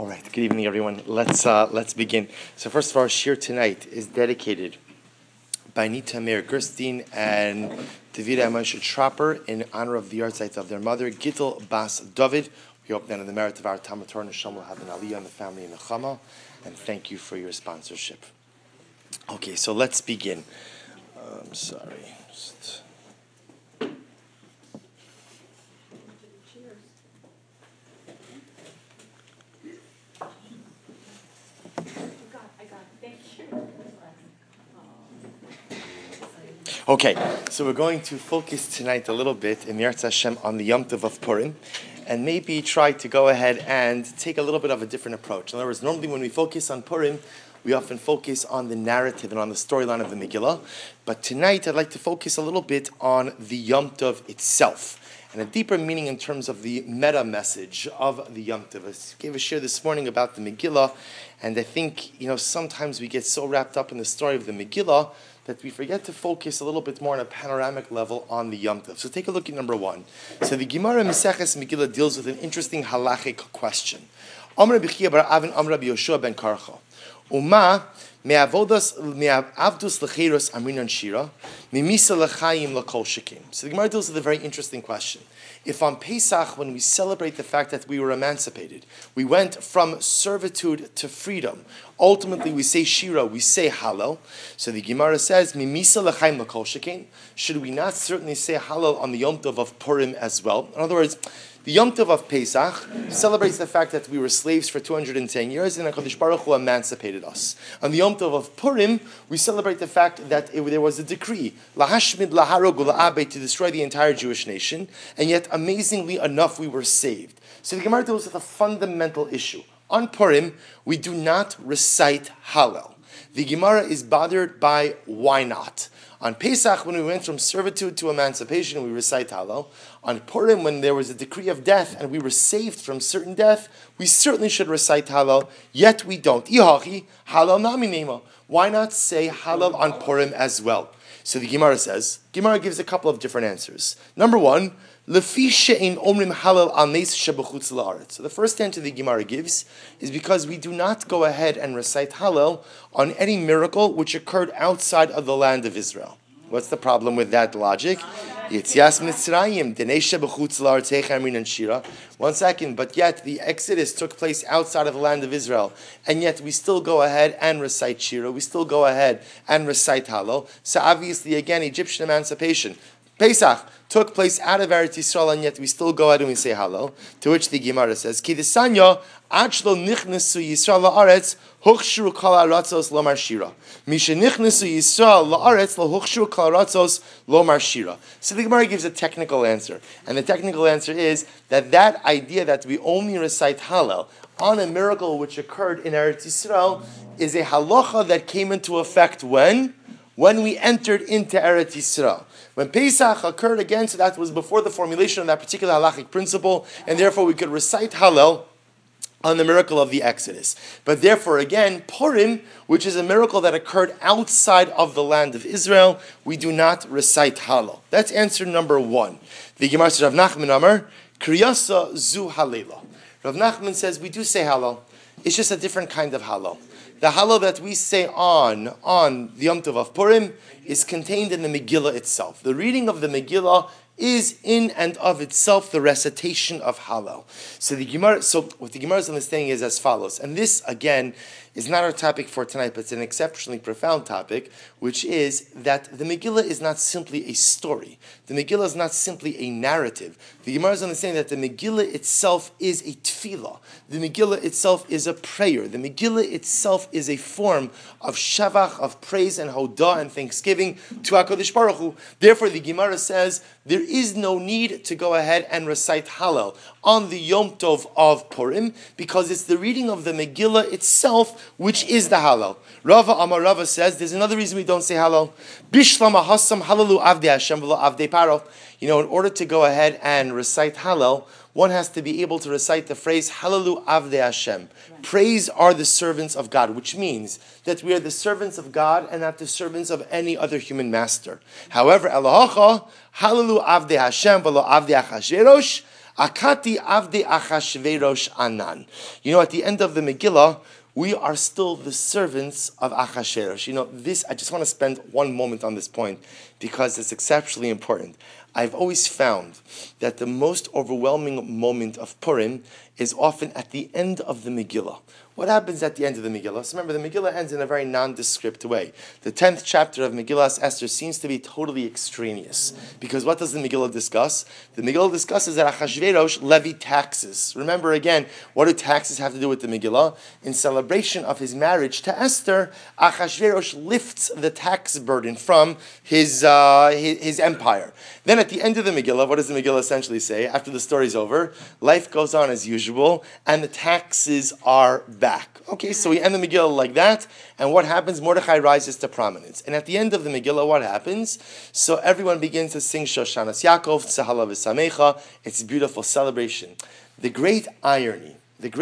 All right. Good evening, everyone. Let's begin. So first of all, our shir tonight is dedicated by Nita Meir Gerstein and Davida Moshe Trapper in honor of the yahrzeit of their mother, Gittel Bas David. We hope that in the merit of our Talmud Torah Neshama will have an aliyah in the family in the Chama, and thank you for your sponsorship. Okay, so let's begin. I'm sorry. Okay, so we're going to focus tonight a little bit in Yirtzeh Hashem on the Yom Tov of Purim, and maybe try to go ahead and take a little bit of a different approach. In other words, normally when we focus on Purim, we often focus on the narrative and on the storyline of the Megillah, but tonight I'd like to focus a little bit on the Yom Tov itself, and a deeper meaning in terms of the meta message of the Yom Tov. I gave a share this morning about the Megillah, and I think, sometimes we get so wrapped up in the story of the Megillah that we forget to focus a little bit more on a panoramic level on the Yom Tov. So take a look at number one. So the Gemara Maseches Megillah deals with an interesting halachic question. Amar B'chia bar Avin Amar B'Yoshua ben Karcha. Uma me'avdus l'cheiros amrinan shira mimisa l'chaim l'kol shekin. So the Gemara deals with a very interesting question. If on Pesach, when we celebrate the fact that we were emancipated, we went from servitude to freedom, ultimately we say Shira, we say Hallel. So the Gemara says, Mimisa l'chaim l'kol shekin. Should we not certainly say Hallel on the Yom Tov of Purim as well? In other words, the Yom Tov of Pesach celebrates the fact that we were slaves for 210 years and HaKadosh Baruch Hu emancipated us. On the Yom Tov of Purim, we celebrate the fact that there was a decree, Lahashmid laharog ula'abed, to destroy the entire Jewish nation, and yet amazingly enough we were saved. So the Gemara deals with a fundamental issue. On Purim, we do not recite Hallel. The Gemara is bothered by why not. On Pesach, when we went from servitude to emancipation, we recite Hallel. On Purim, when there was a decree of death and we were saved from certain death, we certainly should recite Hallel, yet we don't. Ihachi, Hallel nami nema. Why not say Hallel on Purim as well? So the Gemara gives a couple of different answers. Number one, Lefi she'ein omrim Hallel al nes shebechutz la'aretz. So the first answer the Gemara gives is because we do not go ahead and recite Hallel on any miracle which occurred outside of the land of Israel. What's the problem with that logic? Yetzias Mitzrayim, Denei shebechutz la'aretz amrin and shira. 1 second, but yet the Exodus took place outside of the land of Israel, and yet we still go ahead and recite Shira, we still go ahead and recite Hallel. So obviously, again, Egyptian emancipation. Pesach took place out of Eretz Yisrael, and yet we still go ahead and we say Hallel. To which the Gemara says, Ki desanya achlo nichnesu Yisrael la'aretz huchshru kol haratzos lomar shira. Mishe nichnesu Yisrael la'aretz lo huchshru kol haratzos lomar shira. So the Gemara gives a technical answer, and the technical answer is that idea that we only recite Hallel on a miracle which occurred in Eretz Yisrael is a halacha that came into effect when we entered into Eretz Yisrael. When Pesach occurred again, so that was before the formulation of that particular halachic principle, and therefore we could recite Hallel on the miracle of the Exodus. But therefore, again, Purim, which is a miracle that occurred outside of the land of Israel, we do not recite Hallel. That's answer number one. The Gemara says, Rav Nachman Amar, Kriyasa zu Halela. Rav Nachman says, we do say Hallel. It's just a different kind of Hallel. The Hallel that we say on the Yom Tov of Purim is contained in the Megillah itself. The reading of the Megillah is in and of itself the recitation of Hallel. So what the Gemara's understanding is as follows, and this again is not our topic for tonight, but it's an exceptionally profound topic, which is that the Megillah is not simply a story. The Megillah is not simply a narrative. The Gemara is understanding that the Megillah itself is a tefillah. The Megillah itself is a prayer. The Megillah itself is a form of shavach, of praise and hodah and thanksgiving to HaKadosh Baruch Hu. Therefore, the Gemara says there is no need to go ahead and recite Hallel on the Yom Tov of Purim, because it's the reading of the Megillah itself which is the Hallel. Rava Amar Rava says there's another reason we don't say Hallel. Bishlam ahasam halalu avdei Hashem v'lo avdei paro. In order to go ahead and recite Hallel, one has to be able to recite the phrase Halalu avdei Hashem. Praise are the servants of God, which means that we are the servants of God and not the servants of any other human master. However, Elohacha, Halalu avdei Hashem v'lo avdei Achashverosh, Akati avde Achashverosh anan. At the end of the Megillah, we are still the servants of Achashverosh. This, I just want to spend one moment on this point because it's exceptionally important. I've always found that the most overwhelming moment of Purim is often at the end of the Megillah. What happens at the end of the Megillah? So remember, the Megillah ends in a very nondescript way. The 10th chapter of Megillah Esther seems to be totally extraneous. Because what does the Megillah discuss? The Megillah discusses that Achashverosh levied taxes. Remember again, what do taxes have to do with the Megillah? In celebration of his marriage to Esther, Achashverosh lifts the tax burden from his empire. Then at the end of the Megillah, what does the Megillah essentially say? After the story's over, life goes on as usual, and the taxes are back. Okay, so we end the Megillah like that, and what happens? Mordechai rises to prominence. And at the end of the Megillah, what happens? So everyone begins to sing Shoshanas Yaakov, Tzahala V'Samecha. It's a beautiful celebration. The great irony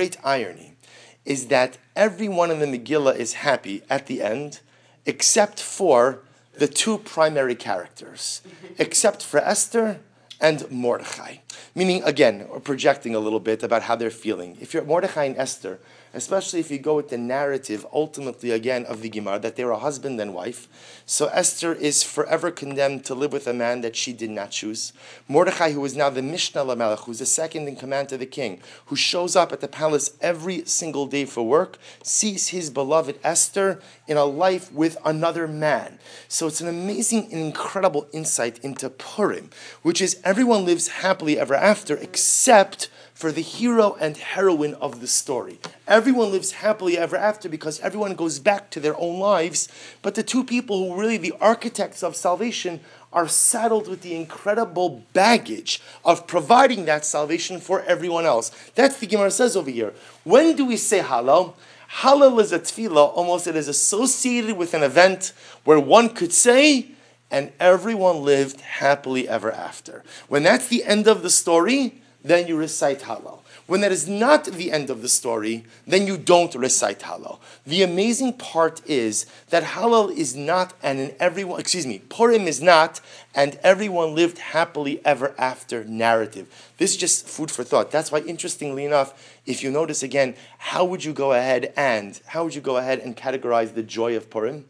is that everyone in the Megillah is happy at the end, except for the two primary characters, except for Esther and Mordechai. Meaning, again, we're projecting a little bit about how they're feeling. If you're Mordechai and Esther, especially if you go with the narrative, ultimately, again, of the Gemara, that they were a husband and wife. So Esther is forever condemned to live with a man that she did not choose. Mordechai, who is now the Mishnah Lamelech, who's the second in command to the king, who shows up at the palace every single day for work, sees his beloved Esther in a life with another man. So it's an amazing and incredible insight into Purim, which is everyone lives happily ever after, except for the hero and heroine of the story. Everyone lives happily ever after because everyone goes back to their own lives, but the two people who are really the architects of salvation are saddled with the incredible baggage of providing that salvation for everyone else. That's the Gemara says over here. When do we say Hallel? Hallel is a tefillah, almost it is associated with an event where one could say, and everyone lived happily ever after. When that's the end of the story, then you recite Hallel. When that is not the end of the story, then you don't recite Hallel. The amazing part is that Hallel is not, Purim is not, and everyone lived happily ever after narrative. This is just food for thought. That's why, interestingly enough, if you notice again, how would you go ahead and categorize the joy of Purim?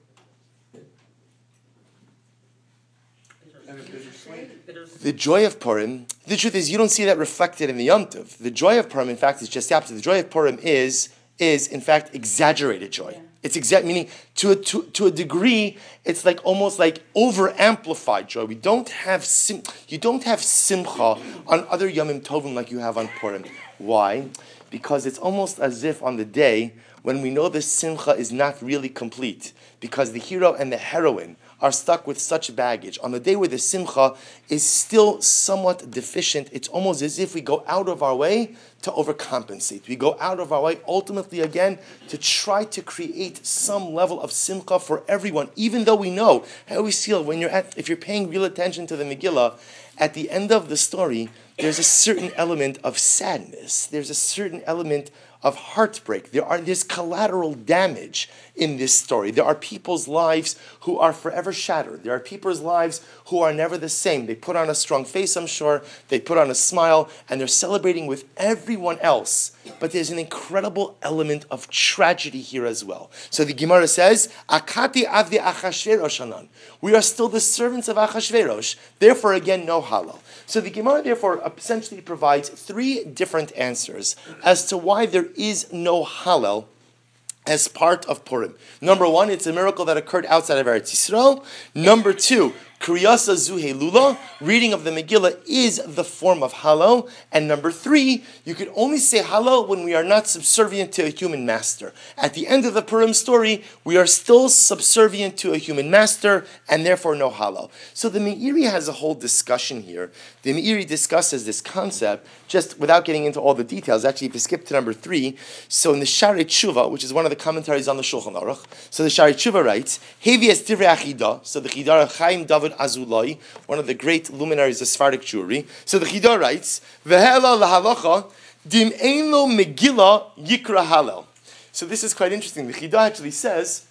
The joy of Purim, the truth is you don't see that reflected in the Yom Tov. The joy of Purim, in fact, is just the opposite. The joy of Purim is in fact exaggerated joy. Yeah. It's meaning to a degree, it's like almost like over amplified joy. You don't have simcha on other Yomim Tovim like you have on Purim. Why? Because it's almost as if on the day when we know the simcha is not really complete, because the hero and the heroine are stuck with such baggage. On the day where the simcha is still somewhat deficient, it's almost as if we go out of our way to overcompensate. We go out of our way, ultimately again, to try to create some level of simcha for everyone, even though we know, I always feel, if you're paying real attention to the Megillah, at the end of the story, there's a certain element of sadness. There's a certain element of heartbreak. There's collateral damage in this story. There are people's lives who are forever shattered. There are people's lives who are never the same. They put on a strong face, I'm sure. They put on a smile, and they're celebrating with everyone else. But there's an incredible element of tragedy here as well. So the Gemara says, Akati avdi Achashverosh anan. We are still the servants of Achashverosh. Therefore, again, no Hallel. So the Gemara, therefore, essentially provides three different answers as to why there is no Hallel as part of Purim. Number one, it's a miracle that occurred outside of Eretz Yisrael. Number two, Kriyasa Zuhe Lula, reading of the Megillah, is the form of Hallel. And number three, you could only say Hallel when we are not subservient to a human master. At the end of the Purim story, we are still subservient to a human master, and therefore no Hallel. So the Meiri has a whole discussion here. The Meiri discusses this concept, just without getting into all the details. Actually, if you skip to number 3, so in the Sharei Tshuva, which is one of the commentaries on the Shulchan Aruch, so the Sharei Tshuva writes, Hevi es Divrei Achida, so the Chidar of Chaim David Azulai, one of the great luminaries of Sephardic Jewry. So the Chidar writes, Vehela lahalacha, dim ein lo Megillah yikra Hallel. So this is quite interesting. The Chidar actually says,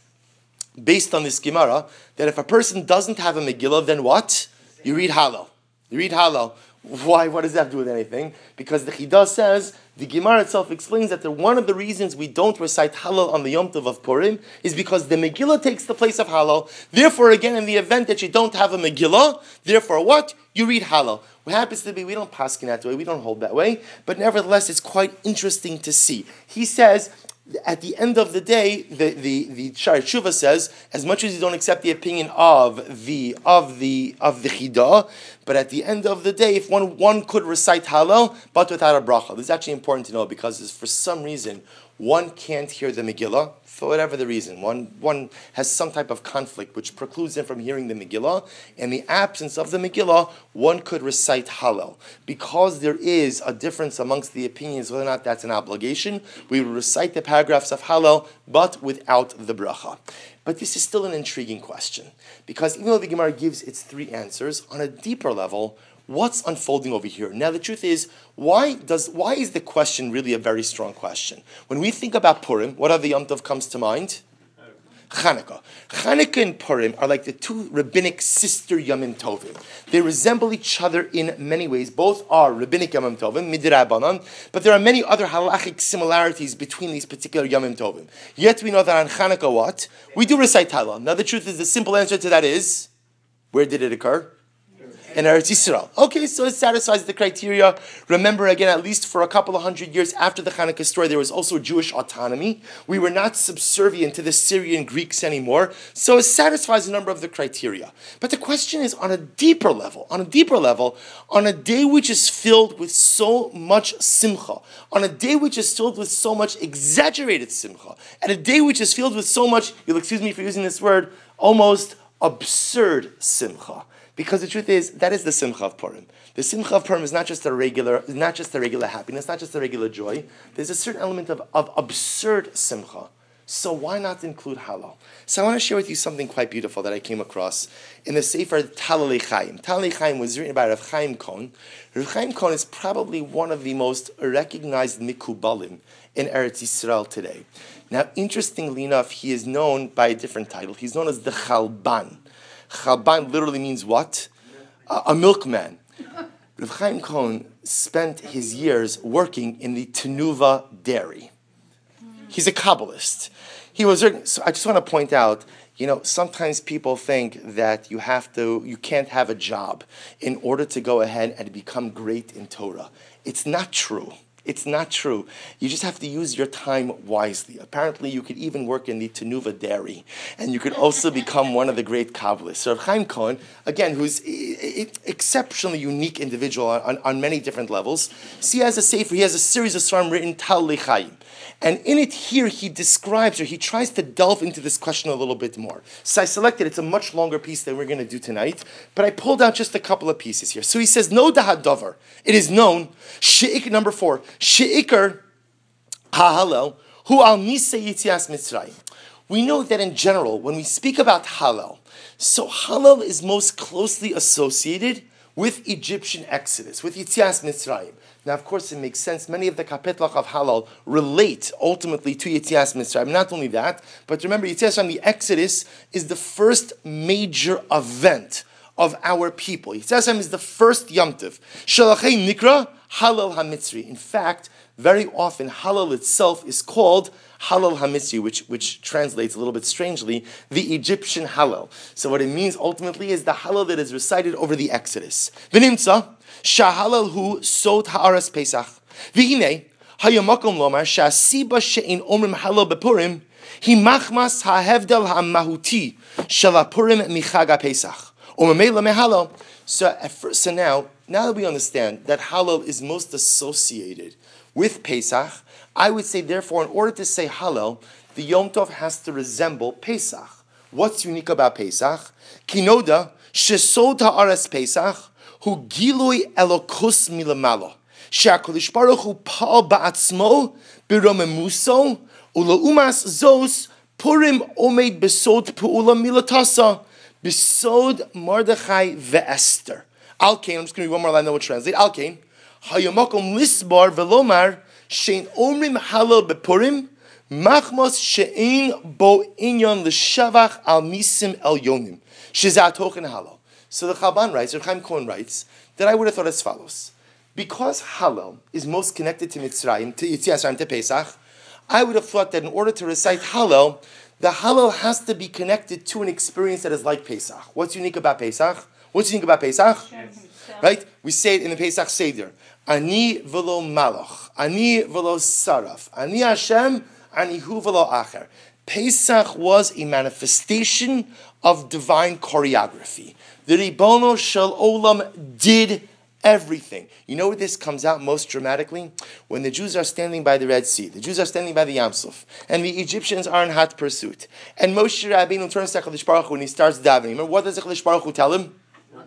based on this Gemara, that if a person doesn't have a Megillah, then what? You read Hallel. You read Hallel. Why? What does that have to do with anything? Because the Chidah says, the Gemara itself explains that one of the reasons we don't recite Hallel on the Yom Tov of Purim is because the Megillah takes the place of Hallel. Therefore, again, in the event that you don't have a Megillah, therefore what? You read Hallel. What happens to be, we don't paskin that way, we don't hold that way, but nevertheless, it's quite interesting to see. He says, at the end of the day, the Sha'ar Tshuva says, as much as you don't accept the opinion of the Chidah, but at the end of the day, if one could recite Hallel, but without a bracha. This is actually important to know because for some reason, one can't hear the Megillah, for whatever the reason. One has some type of conflict which precludes him from hearing the Megillah. In the absence of the Megillah, one could recite Hallel. Because there is a difference amongst the opinions whether or not that's an obligation, we will recite the paragraphs of Hallel, but without the bracha. But this is still an intriguing question, because even though the Gemara gives its three answers, on a deeper level, what's unfolding over here? Now, the truth is, why is the question really a very strong question? When we think about Purim, what other Yom Tov comes to mind? Chanukah. Chanukah and Purim are like the two rabbinic sister Yomim Tovim. They resemble each other in many ways. Both are rabbinic Yomim Tovim, midrabanan, but there are many other halachic similarities between these particular Yomim Tovim. Yet we know that on Chanukah what? We do recite Hallel. Now the truth is, the simple answer to that is, where did it occur? In Eretz Yisrael. Okay, so it satisfies the criteria. Remember again, at least for a couple of hundred years after the Chanukah story, there was also Jewish autonomy. We were not subservient to the Syrian Greeks anymore, so it satisfies a number of the criteria. But the question is, on a deeper level, on a day which is filled with so much simcha, on a day which is filled with so much exaggerated simcha, and a day which is filled with so much, you'll excuse me for using this word, almost absurd simcha. Because the truth is, that is the simcha of Purim. The simcha of Purim is not just a regular happiness, not just a regular joy. There's a certain element of absurd simcha. So why not include Hallel? So I want to share with you something quite beautiful that I came across in the Sefer Talalei Chaim. Talalei Chaim was written by Rav Chaim Kohn. Rav Chaim Kohn is probably one of the most recognized mikubalim in Eretz Yisrael today. Now, interestingly enough, he is known by a different title. He's known as the Chalban. Chalban literally means what? A milkman. Rav Chaim Kohn spent his years working in the Tenuva dairy. He's a Kabbalist. So I just want to point out, sometimes people think that you can't have a job in order to go ahead and become great in Torah. It's not true. It's not true. You just have to use your time wisely. Apparently, you could even work in the Tenuva dairy, and you could also become one of the great Kabbalists. So Rav Chaim Kohn, again, who's an exceptionally unique individual on many different levels, he has a series of svarim written, Talalei Chaim. And in it here, he tries to delve into this question a little bit more. So I selected, it's a much longer piece than we're going to do tonight, but I pulled out just a couple of pieces here. So he says, no dahadavar. It is known, number 4, she'ikar ha'halel, hu al nisei yitzias Mitzrayim. We know that in general, when we speak about Hallel, so Hallel is most closely associated with Egyptian exodus, with Yitzias Mitzrayim. Now, of course, it makes sense. Many of the kapitlach of Hallel relate ultimately to Yitzias Mitzrayim. Not only that, but remember, Yitzias Mitzrayim, the Exodus, is the first major event of our people. Yitzias Mitzrayim is the first Yom Tov. Shalachei Nikra Hallel HaMitzri. In fact, very often Hallel itself is called Hallel HaMitzri, which translates a little bit strangely, the Egyptian Hallel. So what it means ultimately is the Hallel that is recited over the Exodus. V'nimtza, Sha'Hallel hu sod ha'aras Pesach. V'hinei, hayamakom lomar, sha'asiba she'in omrim Hallel bepurim, hi machmas ha'hevdel ha'mahuti, shalapurim michag ha'Pesach. Umamela me'Hallel. So now that we understand that Hallel is most associated with Pesach, I would say, therefore, in order to say Hallel, the Yom Tov has to resemble Pesach. What's unique about Pesach? Kinoda, shesod ha'aras Pesach, hu gilui elokus milamalo. She'HaKadosh Baruch Hu pa'al ba'atzmo, biromemuso, ula'umas zos, Purim omed besod pu'ula milatasa, besod Mordechai ve'Esther. Alkein, I'm just going to read one more line that will translate. Alkein, hayamakom lisbar velomar, shein omrim Hallel bepurim, machmos shein bo inyon l'shavach al nisim el yonim. Shizat hochen Hallel. So the Chalban writes, or Chaim Kohn writes, that I would have thought as follows. Because Hallel is most connected to Mitzrayim, to Yetzias Mitzrayim, to Pesach, I would have thought that in order to recite Hallel, the Hallel has to be connected to an experience that is like Pesach. What's unique about Pesach? What's unique about Pesach? Right? We say it in the Pesach Seder. Ani v'lo malach. Ani v'lo saraf. Ani Hashem. Ani hu v'lo acher. Pesach was a manifestation of divine choreography. The Ribono Shel Olam did everything. You know where this comes out most dramatically? When the Jews are standing by the Red Sea, the Jews are standing by the Yam Suf, and the Egyptians are in hot pursuit. And Moshe Rabbeinu turns to HaKadosh Baruch Hu and he starts davening. Remember, what does HaKadosh Baruch Hu tell him?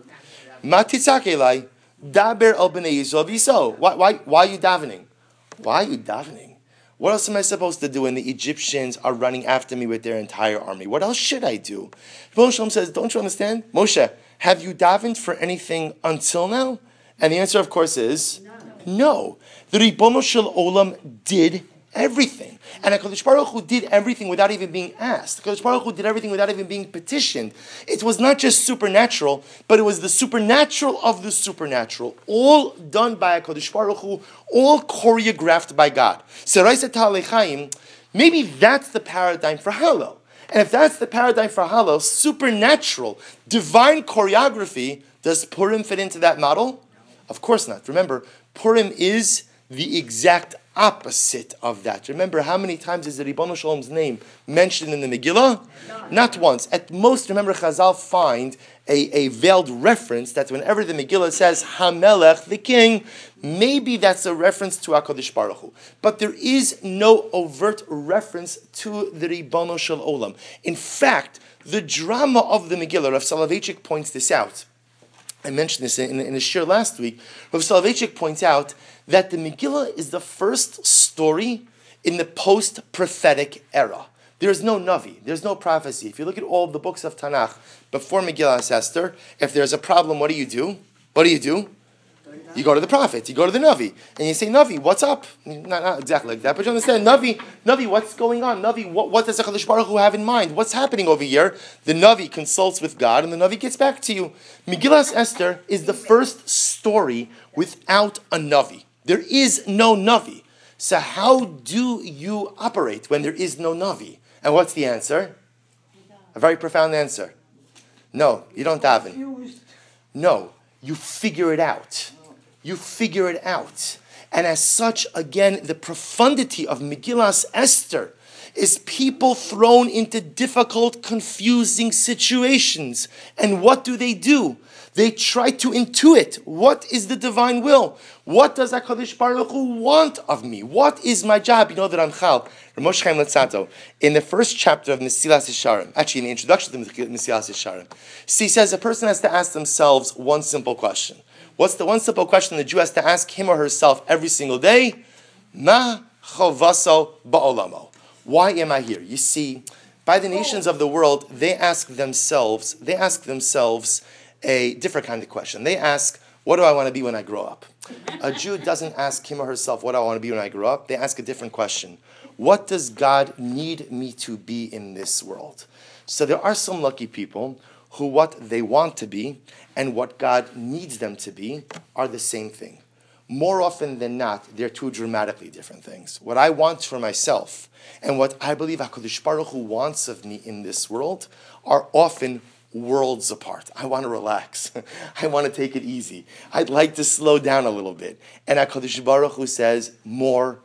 Ma titzak elai, daber al b'nei Yisrael v'so. Why are you davening? Why are you davening? What else am I supposed to do when the Egyptians are running after me with their entire army? What else should I do? Moshe says, don't you understand? Moshe, have you davened for anything until now? And the answer, of course, is no. The Ribono Shel Olam did everything. And HaKadosh Baruch Hu did everything without even being asked. HaKadosh Baruch Hu did everything without even being petitioned. It was not just supernatural, but it was the supernatural of the supernatural. All done by HaKadosh Baruch Hu, all choreographed by God. Seraisa Ta'alechaim, maybe that's the paradigm for Hallel. And if that's the paradigm for Hallel, supernatural, divine choreography, does Purim fit into that model? Of course not. Remember, Purim is the exact opposite of that. Remember, how many times is the Ribono Shel Olam's name mentioned in the Megillah? Not once. At most, remember, Chazal find a veiled reference that whenever the Megillah says HaMelech, the king, maybe that's a reference to HaKadosh Baruch Hu. But there is no overt reference to the Ribono Shel Olam. In fact, the drama of the Megillah, Rav Soloveitchik points this out. I mentioned this in a shir last week. Rav Soloveitchik points out that the Megillah is the first story in the post-prophetic era. There's no Navi, there's no prophecy. If you look at all of the books of Tanakh before Megillah Esther, if there's a problem, what do? What do? You go to the prophet, you go to the Navi, and you say, Navi, what's up? Not exactly like that, but you understand, Navi, what's going on? Navi, what does HaKadosh Baruch Hu have in mind? What's happening over here? The Navi consults with God, and the Navi gets back to you. Megillah Esther is the first story without a Navi. There is no Navi. So how do you operate when there is no Navi? And what's the answer? A very profound answer. No, you don't daven. No, you figure it out. You figure it out. And as such, again, the profundity of Megillah Esther is people thrown into difficult, confusing situations. And what do? They try to intuit. What is the divine will? What does HaKadosh Baruch Hu want of me? What is my job? You know the Ramchal, Ramosh Chaim Latzato, in the first chapter of Mesilas Yesharim, actually in the introduction to Mesilas Yesharim, he says a person has to ask themselves one simple question. What's the one simple question the Jew has to ask him or herself every single day? Ma chovaso ba'olamo. Why am I here? You see, by the nations of the world, they ask themselves a different kind of question. They ask, what do I want to be when I grow up? A Jew doesn't ask him or herself, what do I want to be when I grow up? They ask a different question. What does God need me to be in this world? So there are some lucky people who what they want to be and what God needs them to be are the same thing. More often than not, they're two dramatically different things. What I want for myself and what I believe HaKadosh Baruch Hu wants of me in this world are often worlds apart. I want to relax. I want to take it easy. I'd like to slow down a little bit. And HaKadosh Baruch Hu says, more.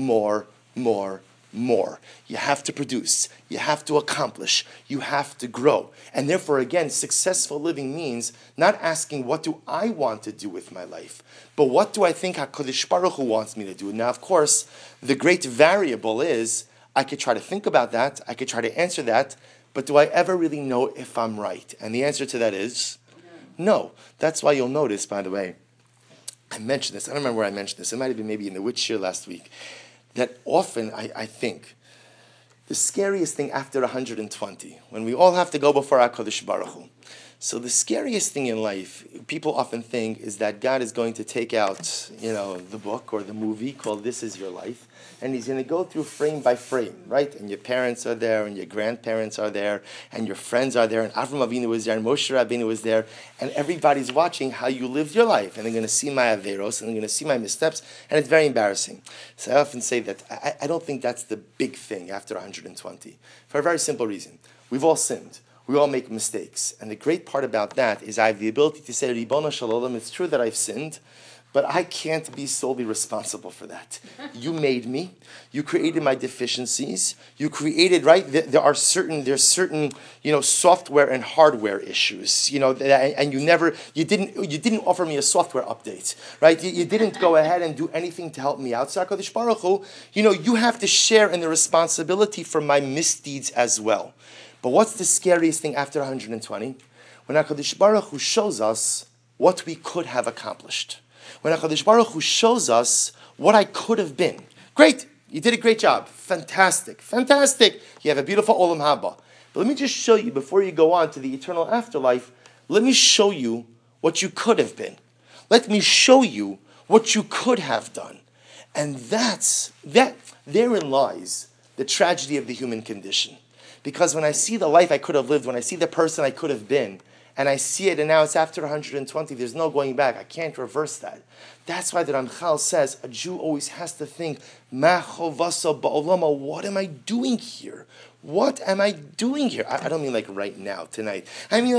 You have to produce. You have to accomplish. You have to grow. And therefore, again, successful living means not asking, what do I want to do with my life? But what do I think HaKadosh Baruch Hu wants me to do? Now, of course, the great variable is, I could try to think about that. I could try to answer that. But do I ever really know if I'm right? And the answer to that is no. That's why you'll notice, by the way, I mentioned this. I don't remember where I mentioned this. It might have been maybe in the Witch Year last week. That often, I think, the scariest thing after 120, when we all have to go before HaKadosh Baruch Hu, So the scariest thing in life, people often think, is that God is going to take out, the book or the movie called This Is Your Life, and He's going to go through frame by frame, right? And your parents are there, and your grandparents are there, and your friends are there, and Avram Avinu was there, and Moshe Rabbeinu was there, and everybody's watching how you lived your life, and they're going to see my averos, and they're going to see my missteps, and it's very embarrassing. So I often say that I don't think that's the big thing after 120, for a very simple reason. We've all sinned. We all make mistakes. And the great part about that is I have the ability to say, Ribono Shel Olam, it's true that I've sinned, but I can't be solely responsible for that. You made me. You created my deficiencies. You created, right? There's certain, software and hardware issues, and you didn't offer me a software update, right? You didn't go ahead and do anything to help me out. So HaKadosh Baruch Hu, you have to share in the responsibility for my misdeeds as well. But what's the scariest thing after 120? When HaKadosh Baruch Hu shows us what we could have accomplished. When HaKadosh Baruch Hu shows us what I could have been. Great, you did a great job. Fantastic. You have a beautiful Olam Haba. But let me just show you, before you go on to the eternal afterlife, let me show you what you could have been. Let me show you what you could have done. And therein lies the tragedy of the human condition. Because when I see the life I could have lived, when I see the person I could have been, and I see it and now it's after 120, there's no going back. I can't reverse that. That's why the Ramchal says a Jew always has to think, Ma chovasa ba'olama, what am I doing here? What am I doing here? I don't mean like right now, tonight. I mean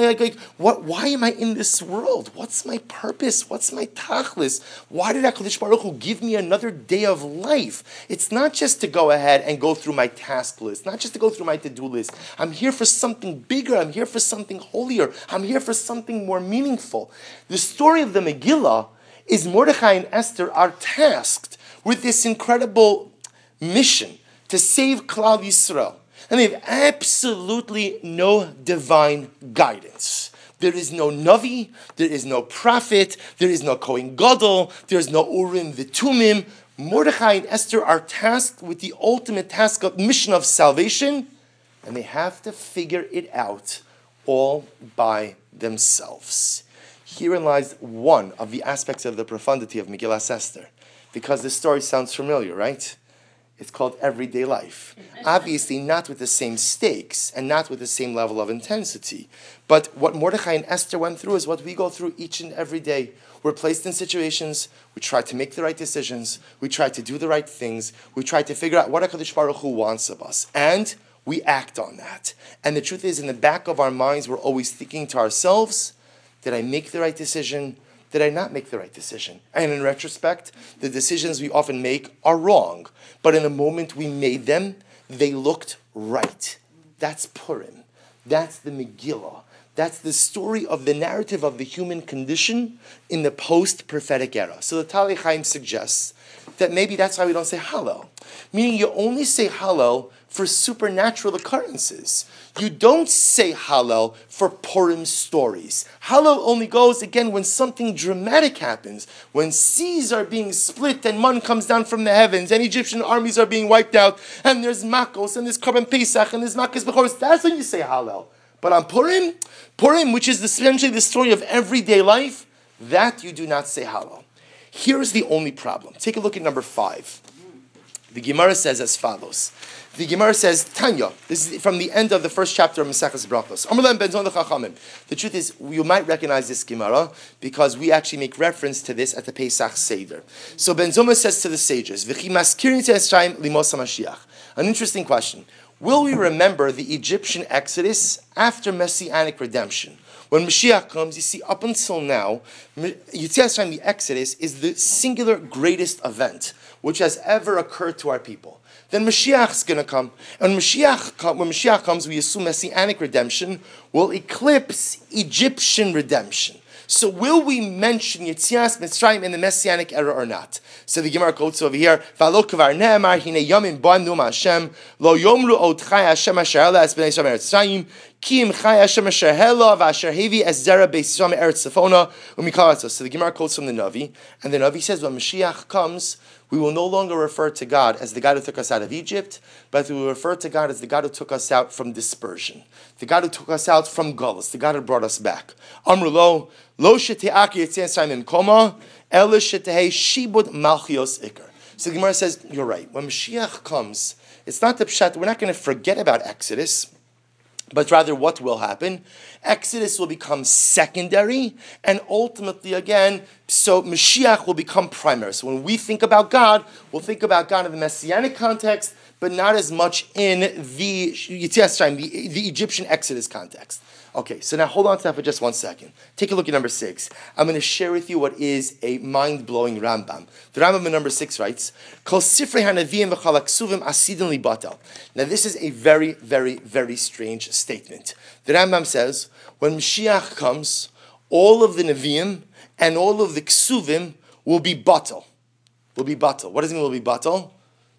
why am I in this world? What's my purpose? What's my tachlis? Why did HaKadosh Baruch Hu give me another day of life? It's not just to go ahead and go through my task list, not just to go through my to-do list. I'm here for something bigger. I'm here for something holier. I'm here for something more meaningful. The story of the Megillah is Mordechai and Esther are tasked with this incredible mission to save Klal Yisrael. And they have absolutely no divine guidance. There is no Navi, there is no prophet, there is no Kohen Gadol, there is no Urim V'Tumim. Mordechai and Esther are tasked with the ultimate task of mission of salvation, and they have to figure it out all by themselves. Herein lies one of the aspects of the profundity of Megillas Esther, because the story sounds familiar, right? It's called everyday life. Obviously not with the same stakes and not with the same level of intensity. But what Mordechai and Esther went through is what we go through each and every day. We're placed in situations, we try to make the right decisions, we try to do the right things, we try to figure out what HaKadosh Baruch Hu wants of us. And we act on that. And the truth is, in the back of our minds, we're always thinking to ourselves, did I make the right decision? Did I not make the right decision? And in retrospect, the decisions we often make are wrong. But in the moment we made them, they looked right. That's Purim. That's the Megillah. That's the story of the narrative of the human condition in the post-prophetic era. So the Talei Chaim suggests that maybe that's why we don't say Hallel. Meaning you only say Hallel for supernatural occurrences. You don't say Hallel for Purim stories. Hallel only goes, again, when something dramatic happens. When seas are being split and man comes down from the heavens and Egyptian armies are being wiped out and there's Makos and there's Korban Pesach and there's Makos Bechoros. That's when you say Hallel. But on Purim, which is essentially the story of everyday life, that you do not say Hallel. Here's the only problem. Take a look at number 5. The Gemara says as follows. The Gemara says, Tanya, this is from the end of the first chapter of Maseches Brachos. The truth is, you might recognize this Gemara because we actually make reference to this at the Pesach Seder. So Ben Zoma says to the sages, an interesting question. Will we remember the Egyptian exodus after Messianic redemption? When Mashiach comes, you see, up until now, Yetzias Mitzrayim, the Exodus, is the singular greatest event which has ever occurred to our people. Then Mashiach's going to come. And when Mashiach comes, we assume Messianic redemption will eclipse Egyptian redemption. So will we mention Yetzias Mitzrayim in the Messianic era or not? So the Gemara quotes over here, V'alo kvar ne'emar hine yomim ba'am nu'ma Hashem, lo yomru od chai Hashem asher ala es b'nei Yisrael Mitzrayim, Ki im chai Hashem asher hela v'asher hevi es zera beis Yisrael me'eretz tzafona u'mikol atzos. So the Gemara quotes from the Navi, and the Navi says when Mashiach comes, we will no longer refer to God as the God who took us out of Egypt, but we will refer to God as the God who took us out from dispersion, the God who took us out from Gullus, the God who brought us back. Amru lo shete'aki yitzei Yisrael mimkoma, ela shetehei shibud malchios ikar. So the Gemara says, you're right. When Mashiach comes, it's not the pshat. We're not going to forget about Exodus, but rather what will happen? Exodus will become secondary, and ultimately, again, so Mashiach will become primary. So when we think about God, we'll think about God in the Messianic context, but not as much in the Egyptian Exodus context. Okay, so now hold on to that for just 1 second. Take a look at number 6. I'm going to share with you what is a mind-blowing Rambam. The Rambam in number 6 writes, Kol sifrei hanavim v'chal haksuvim asidin libatel. Now this is a very, very, very strange statement. The Rambam says, when Mashiach comes, all of the Nevi'im and all of the Ksuvim will be batel. Will be batel. What does it mean will be batel?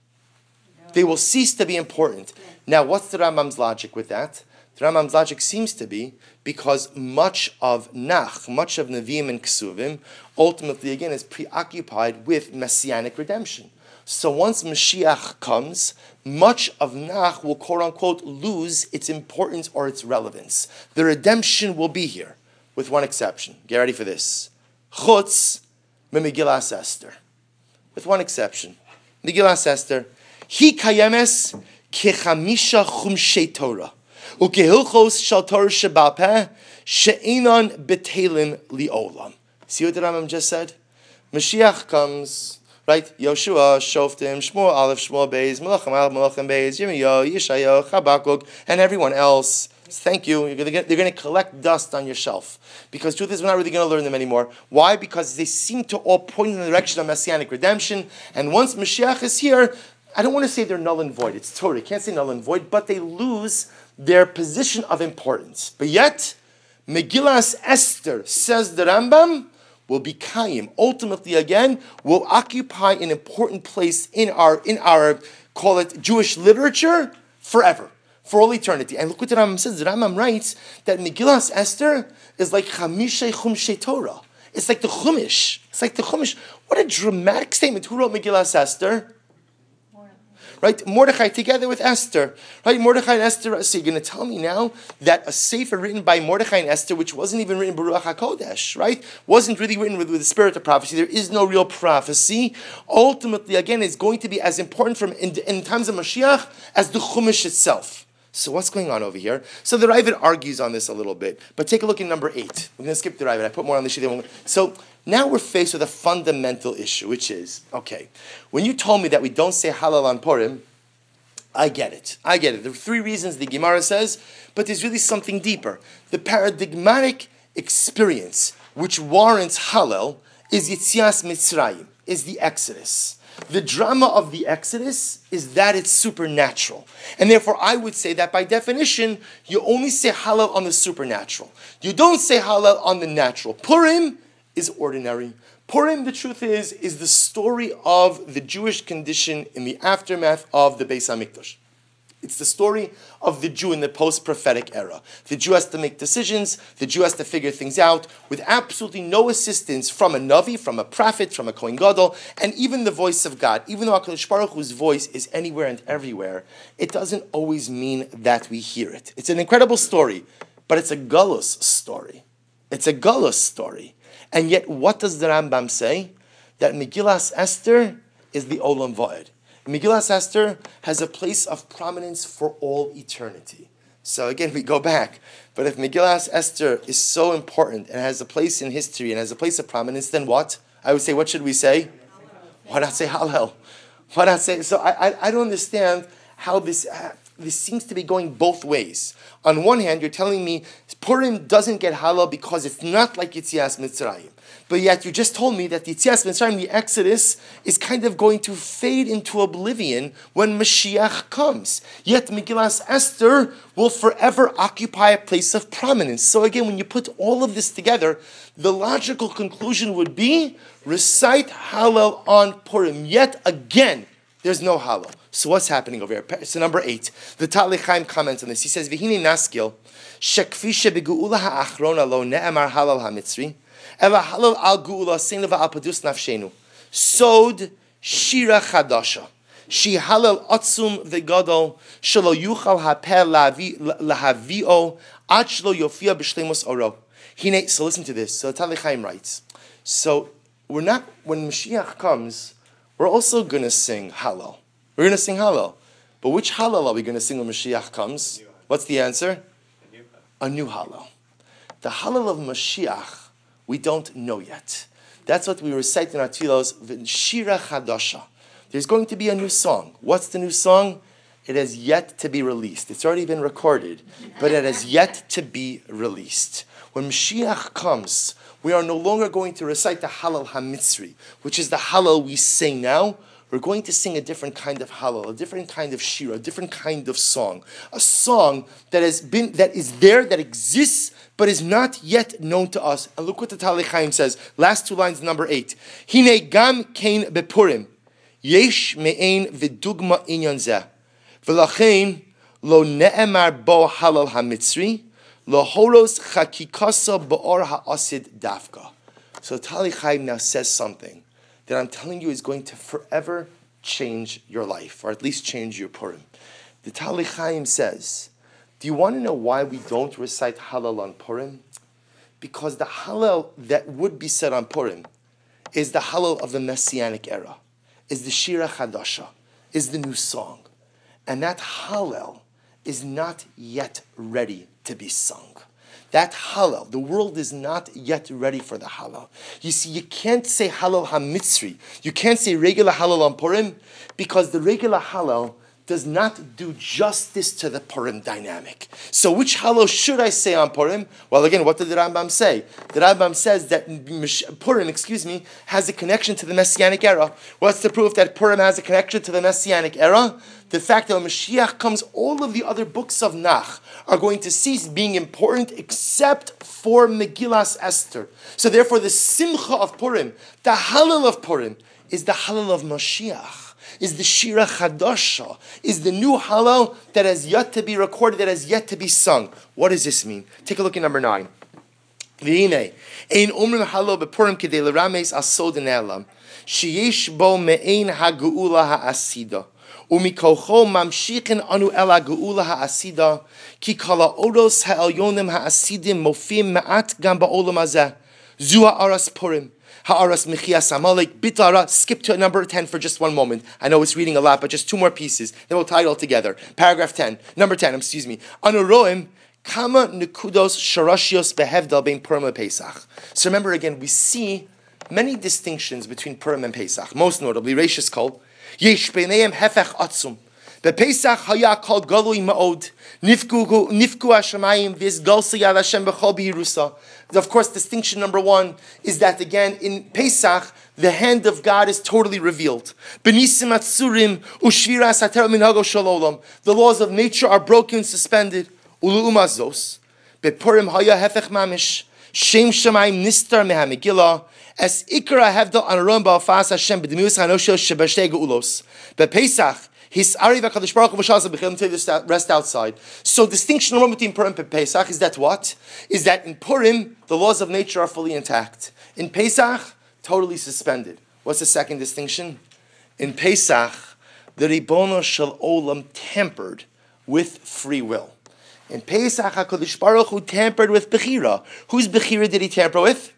They will cease to be important. Now what's the Rambam's logic with that? The Rambam's logic seems to be because much of Nach, much of Nevi'im and Ksuvim, ultimately again is preoccupied with messianic redemption. So once Mashiach comes, much of Nach will quote unquote lose its importance or its relevance. The redemption will be here, with one exception. Get ready for this. Chutz Megillas Esther. With one exception. Megillas Esther. Hi kayemes kechamisha chumshei Torah. Ukehilchos shal Torah shebal peh she'inon betelim liolam. See what the Rambam just said? Mashiach comes, right? Yoshua, Shoftim, Shmuel, Aleph, Shmuel, Beis, Melachim, Aleph, Melachim, Beis, Yirmiyahu, Yeshayahu, Habakkuk, and everyone else. Thank you. They're going to collect dust on your shelf. Because truth is, we're not really going to learn them anymore. Why? Because they seem to all point in the direction of Messianic redemption. And once Mashiach is here, I don't want to say they're null and void. It's Torah. You can't say null and void, but they lose their position of importance. But yet, Megillas Esther, says the Rambam, will be Kaim. Ultimately, again, will occupy an important place in our call it Jewish literature forever, for all eternity. And look what the Rambam says. The Rambam writes that Megillas Esther is like Chamishei Chumshei Torah. It's like the Chumash. It's like the Chumash. What a dramatic statement. Who wrote Megillas Esther? Right, Mordechai together with Esther. Right, Mordechai and Esther. So you're going to tell me now that a sefer written by Mordechai and Esther, which wasn't even written Baruch HaKodesh, right, wasn't really written with the spirit of prophecy. There is no real prophecy. Ultimately, again, is going to be as important in times of Mashiach as the Chumash itself. So what's going on over here? So the Ravid argues on this a little bit, but take a look at number 8. We're going to skip the Ravid. I put more on the sheet. So now we're faced with a fundamental issue, which is, okay, when you told me that we don't say Halal on Purim, I get it. There are 3 reasons the Gemara says, but there's really something deeper. The paradigmatic experience which warrants Halal is Yitzias Mitzrayim, is the Exodus. The drama of the Exodus is that it's supernatural. And therefore, I would say that by definition, you only say Halal on the supernatural. You don't say Halal on the natural. Purim is ordinary. Purim, the truth is the story of the Jewish condition in the aftermath of the Beis HaMikdash. It's the story of the Jew in the post-prophetic era. The Jew has to make decisions. The Jew has to figure things out with absolutely no assistance from a Navi, from a prophet, from a Kohen Gadol, and even the voice of God. Even though HaKadosh Baruch Hu's voice is anywhere and everywhere, it doesn't always mean that we hear it. It's an incredible story, but it's a Galus story. It's a Galus story. And yet, what does the Rambam say? That Megillas Esther is the Olam Va'ed. Megillas Esther has a place of prominence for all eternity. So again, we go back. But if Megillas Esther is so important and has a place in history and has a place of prominence, then what? I would say, what should we say? Why not say Hallel? Why not say? So I don't understand how this seems to be going both ways. On one hand, you're telling me Purim doesn't get Hallel because it's not like Yitzias Mitzrayim. But yet you just told me that the Yitzias Mitzrayim, the Exodus, is kind of going to fade into oblivion when Mashiach comes. Yet Megillas Esther will forever occupy a place of prominence. So again, when you put all of this together, the logical conclusion would be recite Hallel on Purim. Yet again, there's no halal. So what's happening over here? So number 8, the Talmud Chaim comments on this. He says, "V'hine naskil shekfi shebegeula ha'achrona lo ne'emar halal hamitzri ela halal al geula sein leva al padus nafshenu sod shira chadasha she halal atzum v'gadol shelo yuchal hapeh lahavio ad shelo yofia b'shleimus oro." So listen to this. So Talmud Chaim writes, so we're not, when Mashiach comes, we're also going to sing Hallel. We're going to sing Hallel. But which Hallel are we going to sing when Mashiach comes? What's the answer? A new Hallel. The Hallel of Mashiach, we don't know yet. That's what we recite in our tefillos, Shira Chadasha. There's going to be a new song. What's the new song? It has yet to be released. It's already been recorded, but it has yet to be released. When Mashiach comes, we are no longer going to recite the Hallel HaMitzri, which is the Hallel we sing now. We're going to sing a different kind of Hallel, a different kind of Shira, a different kind of song. A song that is there, that exists, but is not yet known to us. And look what the Talmud Chaim says. Last 2 lines, number 8. Hine gam kein bepurim, yesh me'ein v'dugma inyan zeh, v'lachein lo ne'emar bo Hallel HaMitzri, Lohoros chakikasa ba'or ha'asid dafka. So Talmud Chaim now says something that I'm telling you is going to forever change your life, or at least change your Purim. The Talmud Chaim says, do you want to know why we don't recite Hallel on Purim? Because the Hallel that would be said on Purim is the Hallel of the Messianic era, is the Shira Chadasha, is the new song. And that Hallel is not yet ready to be sung. That Hallel, the world is not yet ready for the Hallel. You see, you can't say Hallel HaMitzri. You can't say regular Hallel on Purim because the regular Hallel does not do justice to the Purim dynamic. So which Hallel should I say on Purim? Well, again, what did the Rambam say? The Rambam says that Purim, has a connection to the Messianic era. What's the proof that Purim has a connection to the Messianic era? The fact that when Mashiach comes, all of the other books of Nach are going to cease being important except for Megillas Esther. So therefore the Simcha of Purim, the Hallel of Purim, is the Hallel of Mashiach, is the Shira Chadasha, is the new Hallel that has yet to be recorded, that has yet to be sung. What does this mean? Take a look at number 9. V'hinei, ein omrim Hallel b'Purim k'dei l'rameis asod ne'elam, sheyesh bo me'ein ha'geula ha'asida. Umikocho mamshikin anu ela geula ha'asida ki kala oros ha'elyonim ha'asidim mofim ma'at gam ba'olam hazeh zu ha'aras Purim ha'aras mechias amalek bitara. Skip to number 10 for just one moment. I know it's reading a lot, but just 2 more pieces. Then we'll tie it all together. Paragraph 10, number 10. Anu roim kama nekudos sharashios behevdal bein Purim and Pesach. So remember again, we see many distinctions between Purim and Pesach. Most notably, Reishis Kol. Yesh b'neihem hefech atzum. B'Pesach haya kol galui ma'od. Nifku hashamayim v'izgalsa yad Hashem b'chol b'yirusa. Of course, distinction number 1 is that again in Pesach the hand of God is totally revealed. B'nisim atzurim u'shviras hater minhago shalolam. The laws of nature are broken, suspended. Ulu'umazos. B'Purim haya hefech mamish. Shem shamayim nistar mehamegillah. As ikra hevdal anaron ba'afas Hashem b'demius hanoshel shebashtei geulos. B'Pesach his ari v'kadosh baruch hu b'shazah b'chil to the rest outside. So distinction number 1 between Purim and Pesach is that what? Is that in Purim the laws of nature are fully intact. In Pesach, totally suspended. What's the second distinction? In Pesach, the Ribono Shel Olam tampered with free will. In Pesach, HaKadosh Baruch Hu tampered with Bechira. Whose Bechira did he tamper with?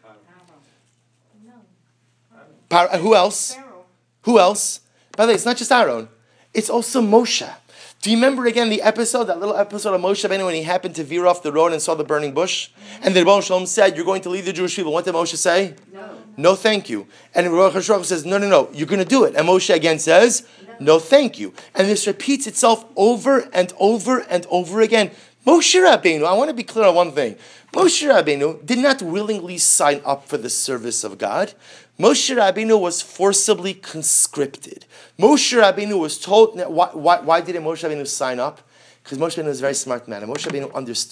Who else? Pharaoh. Who else? By the way, it's not just Aaron. It's also Moshe. Do you remember again the episode, that little episode of Moshe Rabbeinu when he happened to veer off the road and saw the burning bush? And the Rebbe Shalom said, you're going to lead the Jewish people. What did Moshe say? No. No, thank you. And the Rebbe Shalom says, no, you're going to do it. And Moshe again says, no, thank you. And this repeats itself over and over and over again. Moshe Rabbeinu, I want to be clear on one thing. Moshe Rabbeinu did not willingly sign up for the service of God. Moshe Rabbeinu was forcibly conscripted. Moshe Rabbeinu was told, why didn't Moshe Rabbeinu sign up? Because Moshe Rabbeinu was a very smart man. And Moshe Rabbeinu understood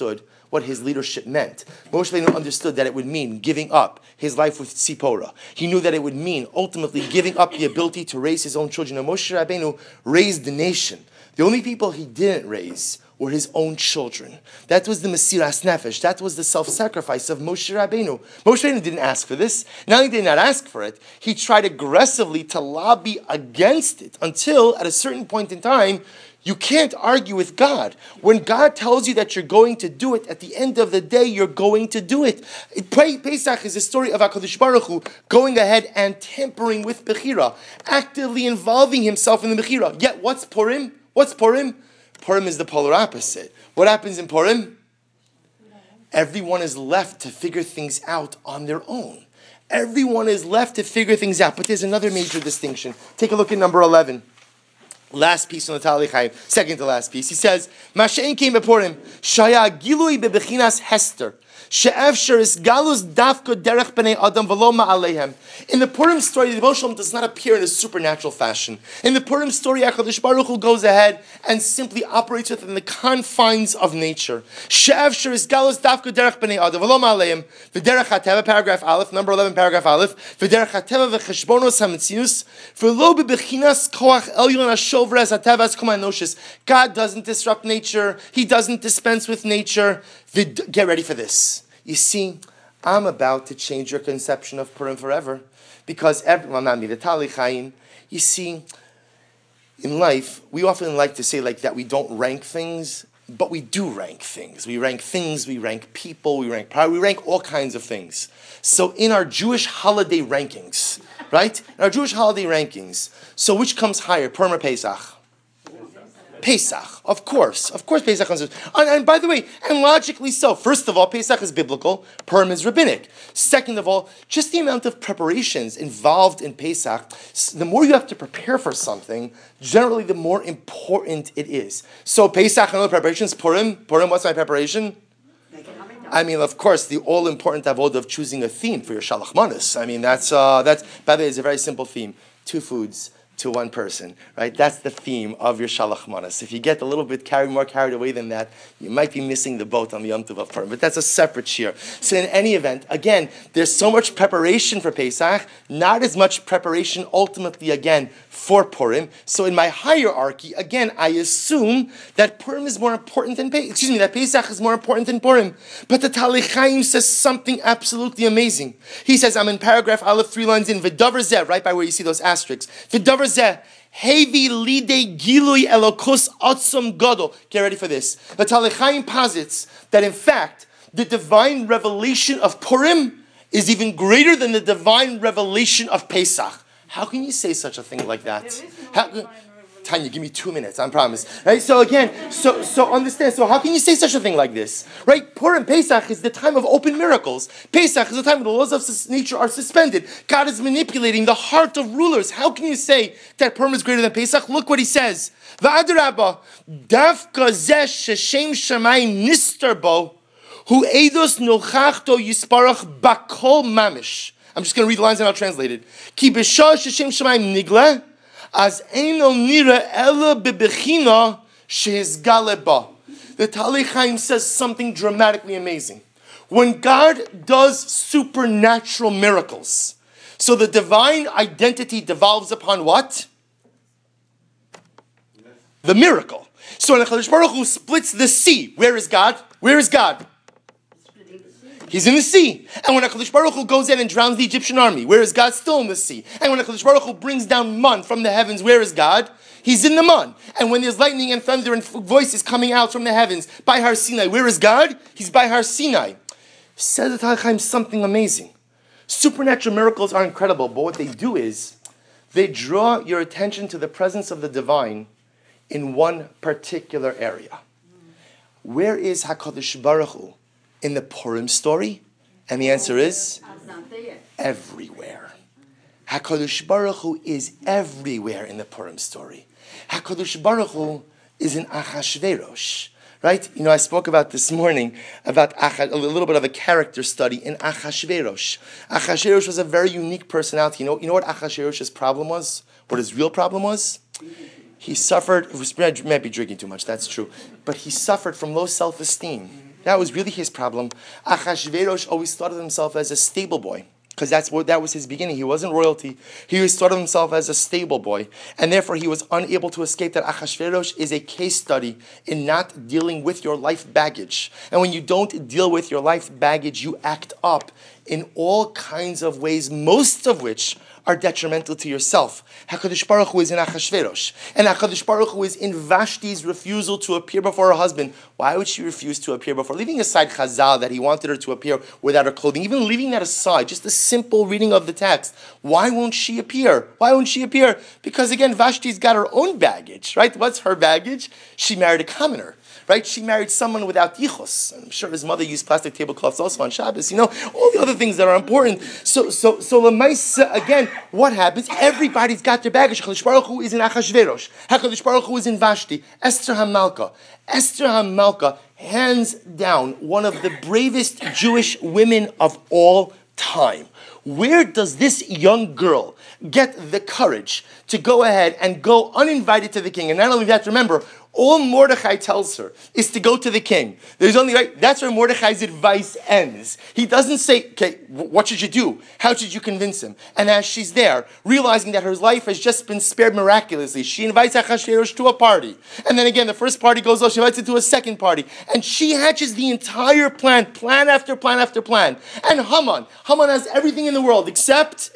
what his leadership meant. Moshe Rabbeinu understood that it would mean giving up his life with Tzipora. He knew that it would mean ultimately giving up the ability to raise his own children. And Moshe Rabbeinu raised the nation. The only people he didn't raise were his own children. That was the Mesiras Nefesh. That was the self-sacrifice of Moshe Rabbeinu. Moshe Rabbeinu didn't ask for this. Not only did he not ask for it, he tried aggressively to lobby against it until, at a certain point in time, you can't argue with God. When God tells you that you're going to do it, at the end of the day, you're going to do it. Pesach is a story of HaKadosh Baruch Hu going ahead and tampering with Bechira, actively involving himself in the Bechira. Yet, what's Purim? What's Purim? Purim is the polar opposite. What happens in Purim? Everyone is left to figure things out on their own. Everyone is left to figure things out. But there's another major distinction. Take a look at number 11. Last piece on the Talei Chaim, second to last piece. He says, Masha'en came bePurim, Shaya Gilui bebechinas Hester. She'efsher is galus dafko derech b'nei adam v'lo ma'aleihem. In the Purim story, the Moshe does not appear in a supernatural fashion. In the Purim story, HaKadosh Baruch Hu goes ahead and simply operates within the confines of nature. She'efsher is galus dafko derech b'nei adam v'lo ma'aleihem. V'derech hateva, paragraph Aleph, number 11, paragraph Aleph. V'derech hateva v'cheshbonos ha'metzius. V'lo bebechinas koach elyon ha'shover as hateva as kol ha'noshis. God doesn't disrupt nature. He doesn't dispense with nature. Get ready for this. You see, I'm about to change your conception of Purim forever. Because not me, the Talei Chaim. You see, in life, we often like to say like that we don't rank things, but we do rank things. We rank things, we rank people, we rank power, we rank all kinds of things. So in our Jewish holiday rankings, right? In our Jewish holiday rankings, so which comes higher, Purim or Pesach? Pesach, of course Pesach comes. And by the way, and logically so. First of all, Pesach is biblical, Purim is rabbinic. Second of all, just the amount of preparations involved in Pesach, the more you have to prepare for something, generally the more important it is. So Pesach and other preparations, Purim, what's my preparation? I mean, of course, the all-important avodah of choosing a theme for your Shalach Manos. I mean, that's by the way, it's a very simple theme. 2 foods to 1 person, right? That's the theme of your Shalach Manos. If you get a little bit more carried away than that, you might be missing the boat on the Yom Tov of Purim. But that's a separate shir. So in any event, again, there's so much preparation for Pesach, not as much preparation ultimately, again, for Purim. So in my hierarchy, again, I assume that Purim is more important than that Pesach is more important than Purim. But the Talei Chaim says something absolutely amazing. He says, I'm in paragraph Aleph, 3 lines in, V'davar zeh, right by where you see those asterisks. V'davar zeh, hevi lidei gilui elokus atzum gadol. Get ready for this. The Talei Chaim posits that in fact, the divine revelation of Purim is even greater than the divine revelation of Pesach. How can you say such a thing like that? Tanya, give me 2 minutes, I promise. Right? So again, so understand. So how can you say such a thing like this? Right? Purim, Pesach is the time of open miracles. Pesach is the time when the laws of nature are suspended. God is manipulating the heart of rulers. How can you say that Purim is greater than Pesach? Look what he says. V'adrabah, dafka zeh sheshem shamayim nister bo, hu eidos nochachto yisparach bakol mamish. I'm just going to read the lines and I'll translate it. Ki b'shah sheshem shamayim nigle, as eino nira ela bebechina shehizgale ba. The Talei Chaim says something dramatically amazing. When God does supernatural miracles, so the divine identity devolves upon what? The miracle. So when HaKadosh Baruch Hu splits the sea, where is God? Where is God? He's in the sea. And when HaKadosh Baruch Hu goes in and drowns the Egyptian army, where is God? Still in the sea. And when HaKadosh Baruch Hu brings down man from the heavens, where is God? He's in the man. And when there's lightning and thunder and voices coming out from the heavens by Har Sinai, where is God? He's by Har Sinai. Says the Talei Chaim something amazing. Supernatural miracles are incredible, but what they do is they draw your attention to the presence of the divine in one particular area. Where is HaKadosh Baruch Hu in the Purim story? And the answer is everywhere. HaKadosh Baruch Hu is everywhere in the Purim story. HaKadosh Baruch Hu is in Achashverosh. Right? You know, I spoke about this morning about a little bit of a character study in Achashverosh. Achashverosh was a very unique personality. You know what Achashverosh's problem was? What his real problem was? He suffered, he might be drinking too much, that's true, but he suffered from low self-esteem. That was really his problem. Achashverosh always thought of himself as a stable boy, because that was his beginning. He wasn't royalty. He always thought of himself as a stable boy, and therefore he was unable to escape that. Achashverosh is a case study in not dealing with your life baggage. And when you don't deal with your life baggage, you act up in all kinds of ways, most of which are detrimental to yourself. HaKadosh Baruch Hu is in Achashverosh, and HaKadosh Baruch Hu is in Vashti's refusal to appear before her husband. Why would she refuse to appear before? Leaving aside Chazal, that he wanted her to appear without her clothing, even leaving that aside, just a simple reading of the text, why won't she appear? Why won't she appear? Because again, Vashti's got her own baggage, right? What's her baggage? She married a commoner. Right? She married someone without yichus. I'm sure his mother used plastic tablecloths also on Shabbos. All the other things that are important. So Lamaisa, again, what happens? Everybody's got their baggage. HaKadosh Baruch Hu is in Achashverosh. HaKadosh Baruch Hu is in Vashti. Esther HaMalka. Esther HaMalka, hands down, one of the bravest Jewish women of all time. Where does this young girl get the courage to go ahead and go uninvited to the king? And not only that, remember, all Mordechai tells her is to go to the king. There's only, right, that's where Mordechai's advice ends. He doesn't say, okay, what should you do? How should you convince him? And as she's there, realizing that her life has just been spared miraculously, she invites Achashverosh to a party. And then again, the first party goes off, she invites him to a second party. And she hatches the entire plan after plan after plan. And Haman has everything in the world except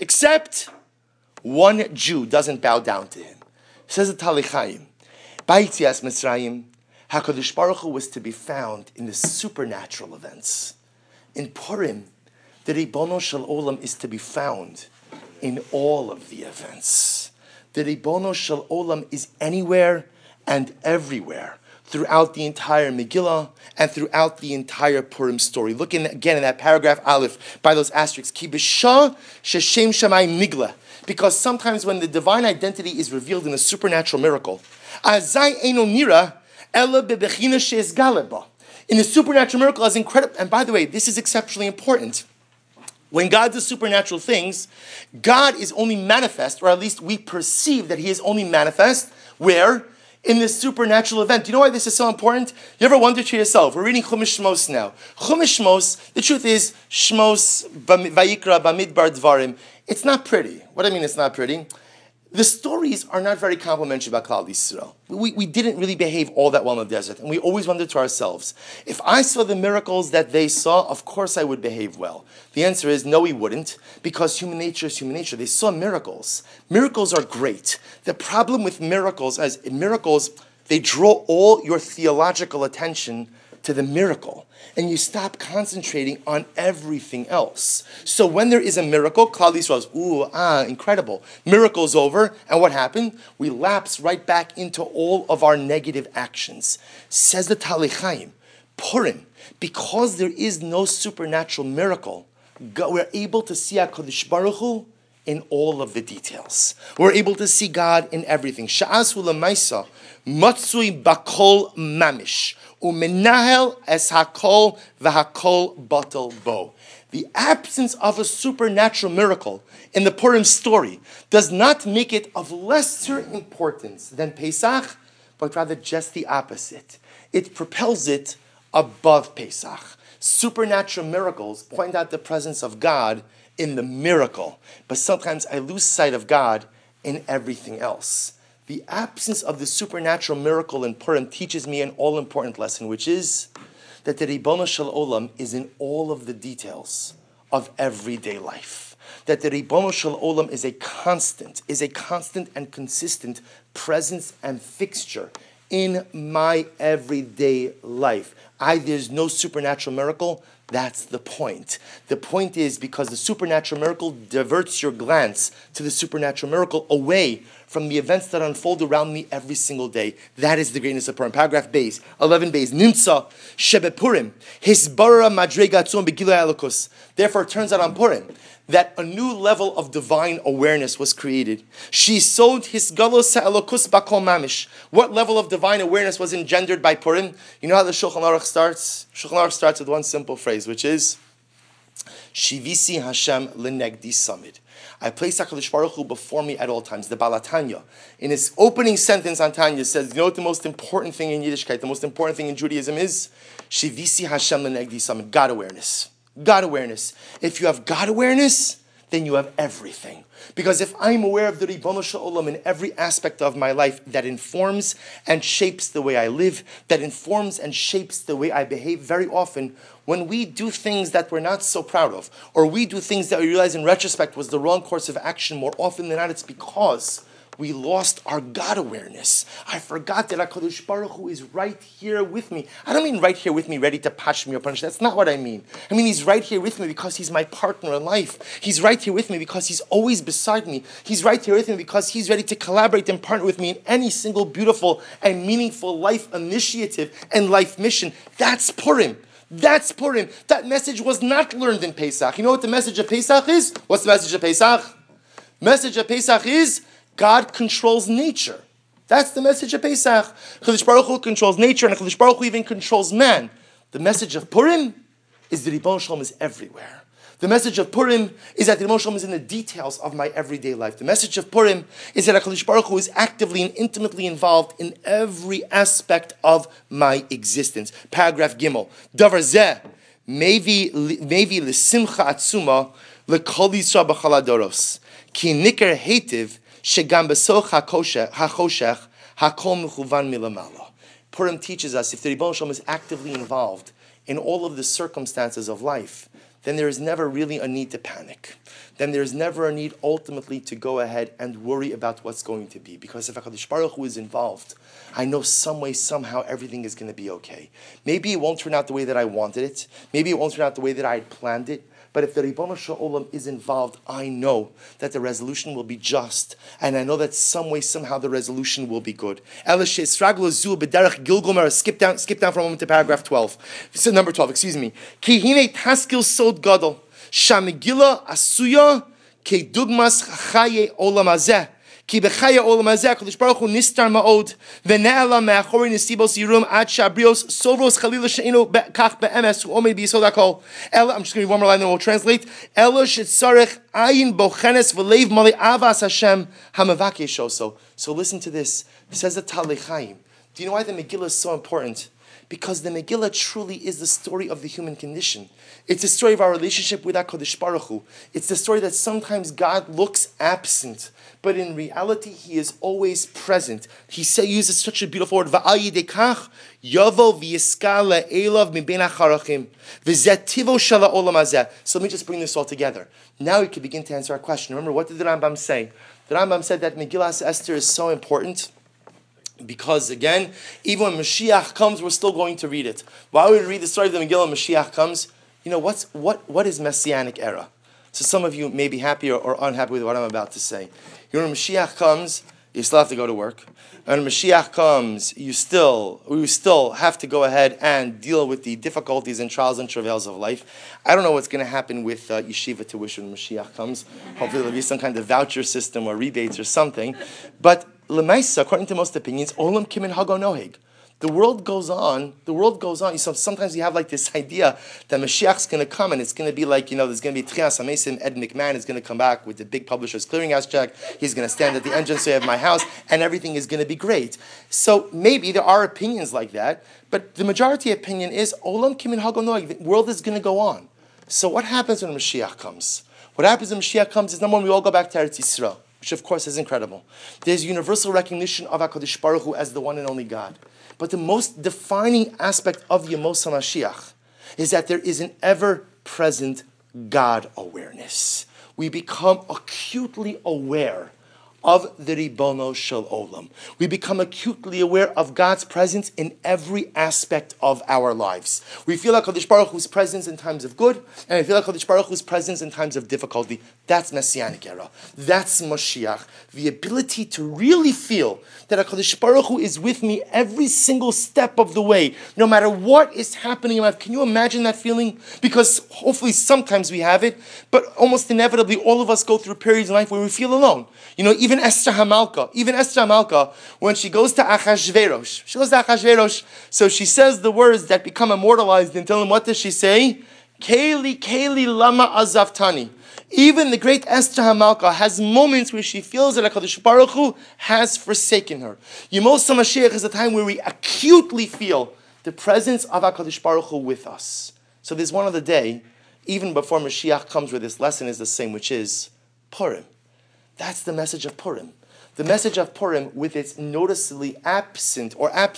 one Jew doesn't bow down to him. Says the Talichaim. Ba'itzias Mitzrayim, HaKadosh Baruch Hu was to be found in the supernatural events. In Purim, the Ribono Shel Olam is to be found in all of the events. The Ribono Shel Olam is anywhere and everywhere throughout the entire Megillah and throughout the entire Purim story. Look again in that paragraph Aleph by those asterisks. Ki b'shah sheshem shamayim nigla. Because sometimes when the divine identity is revealed in a supernatural miracle, in the supernatural miracle is incredible. And by the way, this is exceptionally important. When God does supernatural things, God is only manifest, or at least we perceive that he is only manifest, where? In this supernatural event. Do you know why this is so important? You ever wonder to yourself, we're reading Chumash Shmos now. Chumash Shmos, the truth is, Shmos, Vayikra, Bamidbar, Dvarim, it's not pretty. What do I mean it's not pretty? The stories are not very complimentary about Klal Yisrael. We didn't really behave all that well in the desert, and we always wondered to ourselves, if I saw the miracles that they saw, of course I would behave well. The answer is no, we wouldn't, because human nature is human nature. They saw miracles. Miracles are great. The problem with miracles, they draw all your theological attention to the miracle, and you stop concentrating on everything else. So when there is a miracle, Klal Yisrael goes, incredible. Miracle's over, and what happened? We lapse right back into all of our negative actions. Says the Talichaim, Purim, because there is no supernatural miracle, we're able to see HaKadosh Baruch Hu in all of the details. We're able to see God in everything. Sha'as hu lemaisa, matzui bakol mamish. Umenahel es hakol v'hakol batal bo. The absence of a supernatural miracle in the Purim story does not make it of lesser importance than Pesach, but rather just the opposite. It propels it above Pesach. Supernatural miracles point out the presence of God in the miracle, but sometimes I lose sight of God in everything else. The absence of the supernatural miracle in Purim teaches me an all-important lesson, which is that the Ribono Shel Olam is in all of the details of everyday life. That the Ribono Shel Olam is a constant and consistent presence and fixture in my everyday life. There's no supernatural miracle. That's the point. The point is because the supernatural miracle diverts your glance to the supernatural miracle away from the events that unfold around me every single day. That is the greatness of Purim. Paragraph Beis, 11 Beis. Nimtza shebe Purim hisbara madrega tzon begilui elokus. Therefore, it turns out on Purim that a new level of divine awareness was created. She sowed his galos elokus bakol mamish. What level of divine awareness was engendered by Purim? You know how the Shulchan Aruch starts? Shulchan Aruch starts with one simple phrase, which is Shivisi Hashem lenegdi samid. I place HaKadosh Baruch Hu before me at all times. The Baal HaTanya, in his opening sentence on Tanya, says, you know what the most important thing in Yiddishkeit, the most important thing in Judaism is? Shivisi Hashem L'negdi Samid, God awareness. God awareness. If you have God awareness, then you have everything. Because if I'm aware of the Ribono Shel Olam in every aspect of my life, that informs and shapes the way I live, that informs and shapes the way I behave. Very often, when we do things that we're not so proud of, or we do things that we realize in retrospect was the wrong course of action, more often than not, it's because we lost our God awareness. I forgot that HaKadosh Baruch Hu is right here with me. I don't mean right here with me, ready to patch me or punish. That's not what I mean. I mean he's right here with me because he's my partner in life. He's right here with me because he's always beside me. He's right here with me because he's ready to collaborate and partner with me in any single beautiful and meaningful life initiative and life mission. That's Purim. That's Purim. That message was not learned in Pesach. You know what the message of Pesach is? What's the message of Pesach? Message of Pesach is God controls nature. That's the message of Pesach. Kadosh Baruch Hu controls nature, and Kadosh Baruch Hu even controls man. The message of Purim is that Ribono Shel Olam is everywhere. The message of Purim is that Ribono Shel Olam is in the details of my everyday life. The message of Purim is that Kadosh Baruch Hu is actively and intimately involved in every aspect of my existence. Paragraph Gimel. Davar zeh mevi l'simcha atzuma l'kol Yisrael b'chol hadoros ki niker hetiv shegam b'soch hachoshech hakol mechuvan milamala. Purim teaches us if the Ribono Shel Olam is actively involved in all of the circumstances of life, then there is never really a need to panic. Then there is never a need ultimately to go ahead and worry about what's going to be. Because if HaKadosh Baruch Hu is involved, I know some way, somehow, everything is going to be okay. Maybe it won't turn out the way that I wanted it. Maybe it won't turn out the way that I had planned it. But if the Ribono Shel Olam is involved, I know that the resolution will be just. And I know that some way, somehow, the resolution will be good. Skip down for a moment to paragraph 12. So number 12, excuse me. Ki hine taskil sod gadol, shamegila asuya ke dugmas chaye olam hazeh. Ki b'chaya olam hazeh, Kadosh Baruch Hu nistar ma'od, v'ne'ela me'achori nesibos yirum ad shabrios sovros chalila she'enu kach be'emes u'omei b'yisod hakol. Ela, I'm just going to read one more line and we'll translate. Ela shetzarech ayin bochenes v'leiv mali avas Hashem hamavakesh oso. So listen to this. It says the Talei Chaim. Do you know why the Megillah is so important? Because the Megillah truly is the story of the human condition. It's the story of our relationship with HaKadosh Baruch Hu. It's the story that sometimes God looks absent, but in reality, He is always present. He uses such a beautiful word, V'al yidekach yavo v'yiska le'elav mibein ha'charachim v'zeh tivo shel ha'olam hazeh. So let me just bring this all together. Now we can begin to answer our question. Remember, what did the Rambam say? The Rambam said that Megillas Esther is so important because, again, even when Mashiach comes, we're still going to read it. Why would we read the story of the Megillah when Mashiach comes? You know, what is Messianic era? So some of you may be happy or unhappy with what I'm about to say. You know, when Mashiach comes, you still have to go to work. And when Mashiach comes, we still have to go ahead and deal with the difficulties and trials and travails of life. I don't know what's going to happen with yeshiva tuition when Mashiach comes. Hopefully there'll be some kind of voucher system or rebates or something. But L'maisa, according to most opinions, Olam Kimin Hago Noheg. The world goes on. So sometimes you have like this idea that Mashiach's going to come and it's going to be like, there's going to be Tchias HaMesim, Ed McMahon is going to come back with the big Publishers Clearinghouse check. He's going to stand at the entrance of my house and everything is going to be great. So maybe there are opinions like that, but the majority opinion is Olam Kimin Hago Noheg. The world is going to go on. So what happens when Mashiach comes? What happens when Mashiach comes is, number one, we all go back to Eretz Yisrael, which of course is incredible. There's universal recognition of HaKadosh Baruch Hu as the one and only God. But the most defining aspect of Yemos HaMashiach is that there is an ever-present God awareness. We become acutely aware of the Ribono Shel Olam. We become acutely aware of God's presence in every aspect of our lives. We feel like HaKadosh Baruch Hu's presence in times of good, and we feel like HaKadosh Baruch Hu's presence in times of difficulty. That's Messianic era. That's Mashiach. The ability to really feel that HaKadosh Baruch Hu is with me every single step of the way, no matter what is happening in life. Can you imagine that feeling? Because hopefully sometimes we have it, but almost inevitably all of us go through periods in life where we feel alone. Even Esther Hamalka, when she goes to Achashverosh, so she says the words that become immortalized and tell him, what does she say? Keli, Keli, lama azaftani. Even the great Esther Hamalka has moments where she feels that HaKadosh Baruch Hu has forsaken her. Yemos HaMashiach is a time where we acutely feel the presence of HaKadosh Baruch Hu with us. So there's one other day, even before Mashiach comes, where this lesson is the same, which is Purim. That's the message of Purim. The message of Purim, with its noticeable absence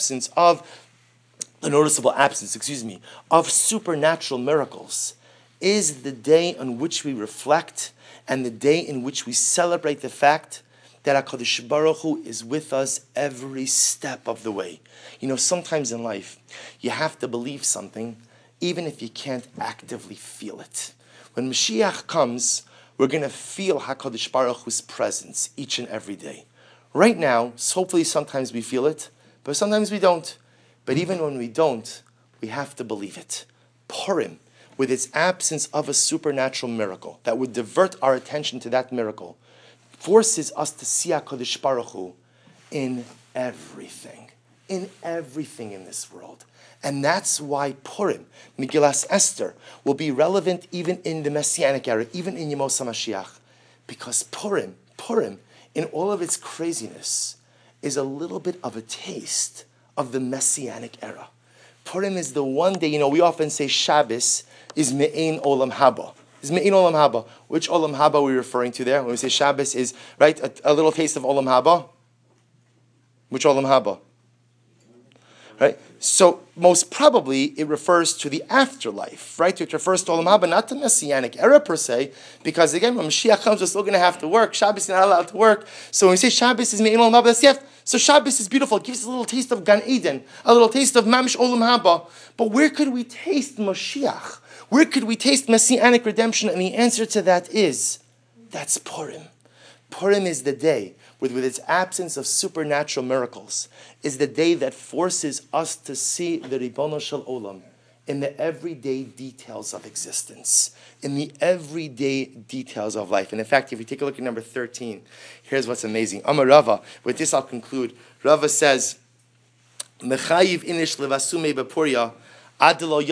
of supernatural miracles, is the day on which we reflect and the day in which we celebrate the fact that HaKadosh Baruch Hu is with us every step of the way. You know, sometimes in life, you have to believe something even if you can't actively feel it. When Mashiach comes, we're going to feel HaKadosh Baruch Hu's presence each and every day. Right now, hopefully sometimes we feel it, but sometimes we don't. But even when we don't, we have to believe it. Purim, with its absence of a supernatural miracle that would divert our attention to that miracle, forces us to see HaKadosh Baruch Hu in everything in this world. And that's why Purim, Megillas Esther, will be relevant even in the Messianic era, even in Yemos HaMashiach. Because Purim, in all of its craziness, is a little bit of a taste of the Messianic era. Purim is the one day, we often say Shabbos is Me'ein Olam Haba. Is Me'ein Olam Haba. Which Olam Haba are we referring to there? When we say Shabbos is, right, a little taste of Olam Haba. Which Olam Haba? Right? So most probably it refers to the afterlife, right? It refers to Olam Haba, not the Messianic era per se, because again, when Mashiach comes, we're still going to have to work. Shabbos is not allowed to work. So when we say Shabbos is Me'ein Olam Haba, that's yes. So Shabbos is beautiful. It gives us a little taste of Gan Eden, a little taste of Mamish Olam Haba. But where could we taste Mashiach? Where could we taste Messianic redemption? And the answer to that is, that's Purim. Purim is the day, with its absence of supernatural miracles, is the day that forces us to see the Ribono Shel Olam in the everyday details of existence, in the everyday details of life. And in fact, if you take a look at number 13, here's what's amazing. Amar Rava, with this I'll conclude. Rava says, Mechayiv inish levasume b'puria, I'm going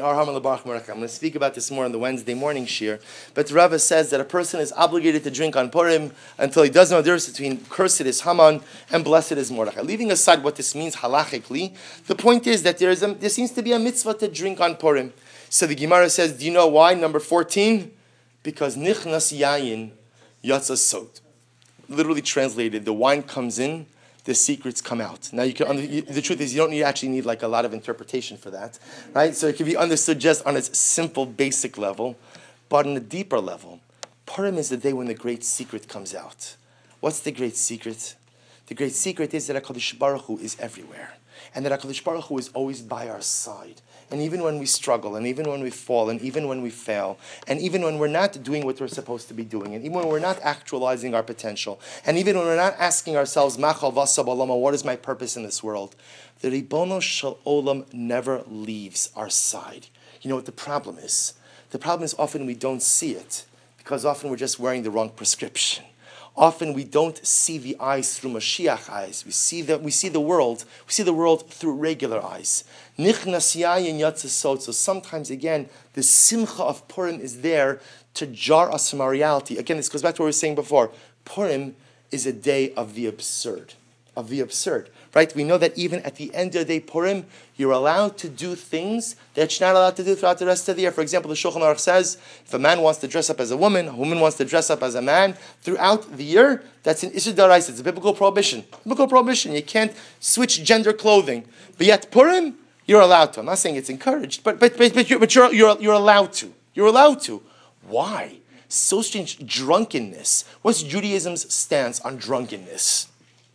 to speak about this more on the Wednesday morning shir. But Rava says that a person is obligated to drink on Purim until he doesn't know the difference between cursed is Haman and blessed is Mordechai. Leaving aside what this means halachically, the point is that there seems to be a mitzvah to drink on Purim. So the Gemara says, do you know why? Number 14, because nichnas yayin yatsa sod. Literally translated, the wine comes in, the secrets come out. Now, the truth is, you don't actually need like a lot of interpretation for that, right? So it can be understood just on its simple, basic level, but on a deeper level, Purim is the day when the great secret comes out. What's the great secret? The great secret is that HaKadosh Baruch Hu is everywhere, and that HaKadosh Baruch Hu is always by our side. And even when we struggle, and even when we fall, and even when we fail, and even when we're not doing what we're supposed to be doing, and even when we're not actualizing our potential, and even when we're not asking ourselves, Machal Vasab Alama, what is my purpose in this world? The Ribono Shel Olam never leaves our side. You know what the problem is? The problem is often we don't see it, because often we're just wearing the wrong prescription. Often we don't see the eyes through Mashiach eyes. We see the world through regular eyes. Nichnas yayin yatsa sod. So sometimes again, the simcha of Purim is there to jar us from our reality. Again, this goes back to what we were saying before. Purim is a day of the absurd. Right? We know that even at the end of the day, Purim, you're allowed to do things that you're not allowed to do throughout the rest of the year. For example, the Shulchan Aruch says, if a man wants to dress up as a woman wants to dress up as a man, throughout the year, that's an Issur D'Oraisa. It's a biblical prohibition. You can't switch gender clothing. But yet Purim, you're allowed to. I'm not saying it's encouraged, but you're allowed to. You're allowed to. Why? So strange. Drunkenness. What's Judaism's stance on drunkenness?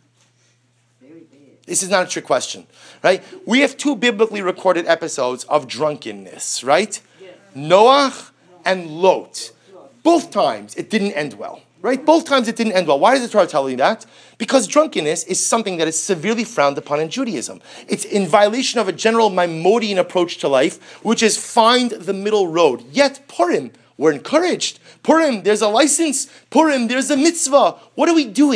This is not a trick question, right? We have two biblically recorded episodes of drunkenness, right? Yeah. Noach and Lot. Both times it didn't end well, right? Both times it didn't end well. Why does the Torah tell you that? Because drunkenness is something that is severely frowned upon in Judaism. It's in violation of a general Maimonidean approach to life, which is find the middle road. Yet Purim, we're encouraged. Purim, there's a license. Purim, there's a mitzvah. What are we doing?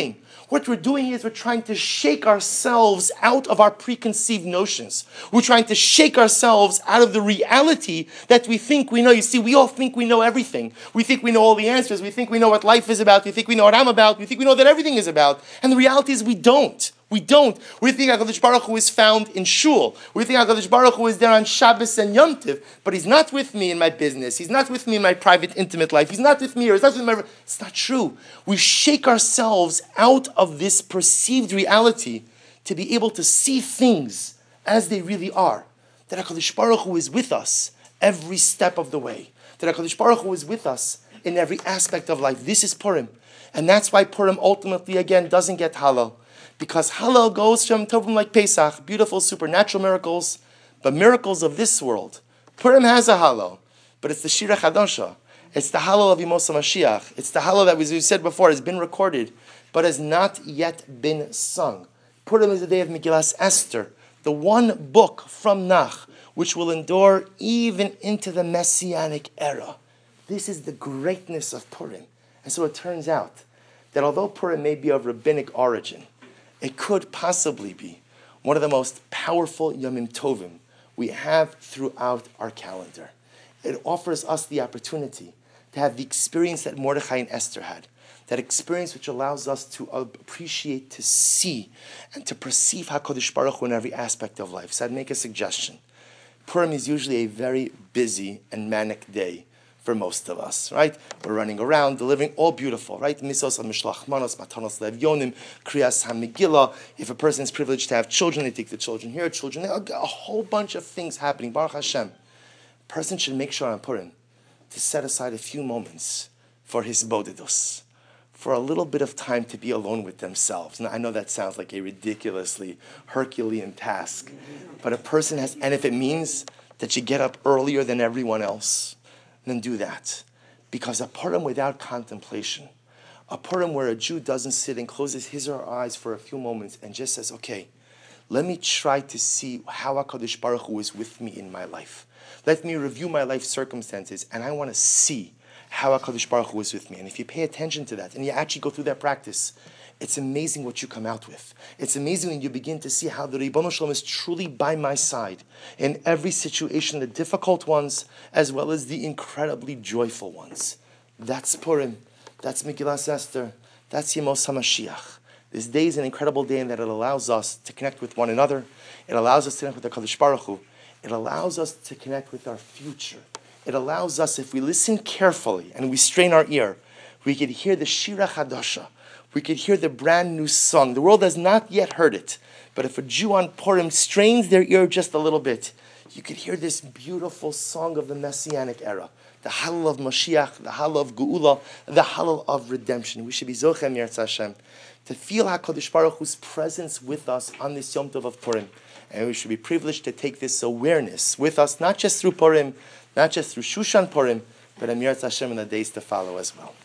What we're doing is we're trying to shake ourselves out of our preconceived notions. We're trying to shake ourselves out of the reality that we think we know. You see, we all think we know everything. We think we know all the answers. We think we know what life is about. We think we know what I'm about. We think we know that everything is about. And the reality is we don't. We don't. We think HaKadosh Baruch Hu is found in shul. We think HaKadosh Baruch Hu is there on Shabbos and Yom Tov, but He's not with me in my business. He's not with me in my private, intimate life. He's not with me, or He's not with my... It's not true. We shake ourselves out of this perceived reality to be able to see things as they really are. That HaKadosh Baruch Hu is with us every step of the way. That HaKadosh Baruch Hu is with us in every aspect of life. This is Purim. And that's why Purim ultimately, again, doesn't get Hallel. Because Hallel goes from Tovim like Pesach, beautiful supernatural miracles, but miracles of this world. Purim has a Hallel, but it's the Shira Chadasha. It's the Hallel of Yemos HaMashiach. It's the Hallel that, as we said before, has been recorded, but has not yet been sung. Purim is the day of Megillas Esther, the one book from Nach, which will endure even into the Messianic era. This is the greatness of Purim. And so it turns out that although Purim may be of rabbinic origin, it could possibly be one of the most powerful Yomim Tovim we have throughout our calendar. It offers us the opportunity to have the experience that Mordechai and Esther had, that experience which allows us to appreciate, to see, and to perceive HaKadosh Baruch Hu in every aspect of life. So I'd make a suggestion. Purim is usually a very busy and manic day for most of us, right? We're running around, delivering all beautiful, right? Misos HaMishlach Manos, Matanos Levyonim, Kriyas HaMegillah. If a person is privileged to have children, they take the children here, children there. A whole bunch of things happening. Baruch Hashem. A person should make sure on Purim to set aside a few moments for his bodedus, for a little bit of time to be alone with themselves. Now, I know that sounds like a ridiculously Herculean task, but a person has, and if it means that you get up earlier than everyone else, then do that. Because a Purim without contemplation, a Purim where a Jew doesn't sit and closes his or her eyes for a few moments and just says, okay, let me try to see how HaKadosh Baruch Hu is with me in my life. Let me review my life circumstances, and I want to see how HaKadosh Baruch Hu is with me. And if you pay attention to that, and you actually go through that practice, it's amazing what you come out with. It's amazing when you begin to see how the Ribono Shel Olam is truly by my side in every situation, the difficult ones, as well as the incredibly joyful ones. That's Purim. That's Megillas Esther. That's Yemos HaMashiach. This day is an incredible day in that it allows us to connect with one another. It allows us to connect with the HaKadosh Baruch Hu. It allows us to connect with our future. It allows us, if we listen carefully and we strain our ear, we could hear the Shira Chadasha. We could hear the brand new song. The world has not yet heard it, but if a Jew on Purim strains their ear just a little bit, you could hear this beautiful song of the Messianic era, the Hallel of Mashiach, the Hallel of Geula, the Hallel of redemption. We should be Zochem Yirtzeh Hashem to feel HaKadosh Baruch Hu's presence with us on this Yom Tov of Purim. And we should be privileged to take this awareness with us, not just through Purim, not just through Shushan Purim, but in Yirtzeh Hashem in the days to follow as well.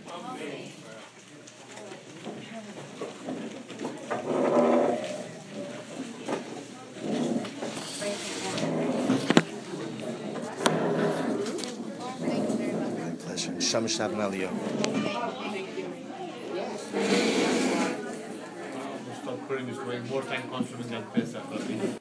My pleasure. Sham Shabbat Aliyah. Purim is going more time consuming than Pesach.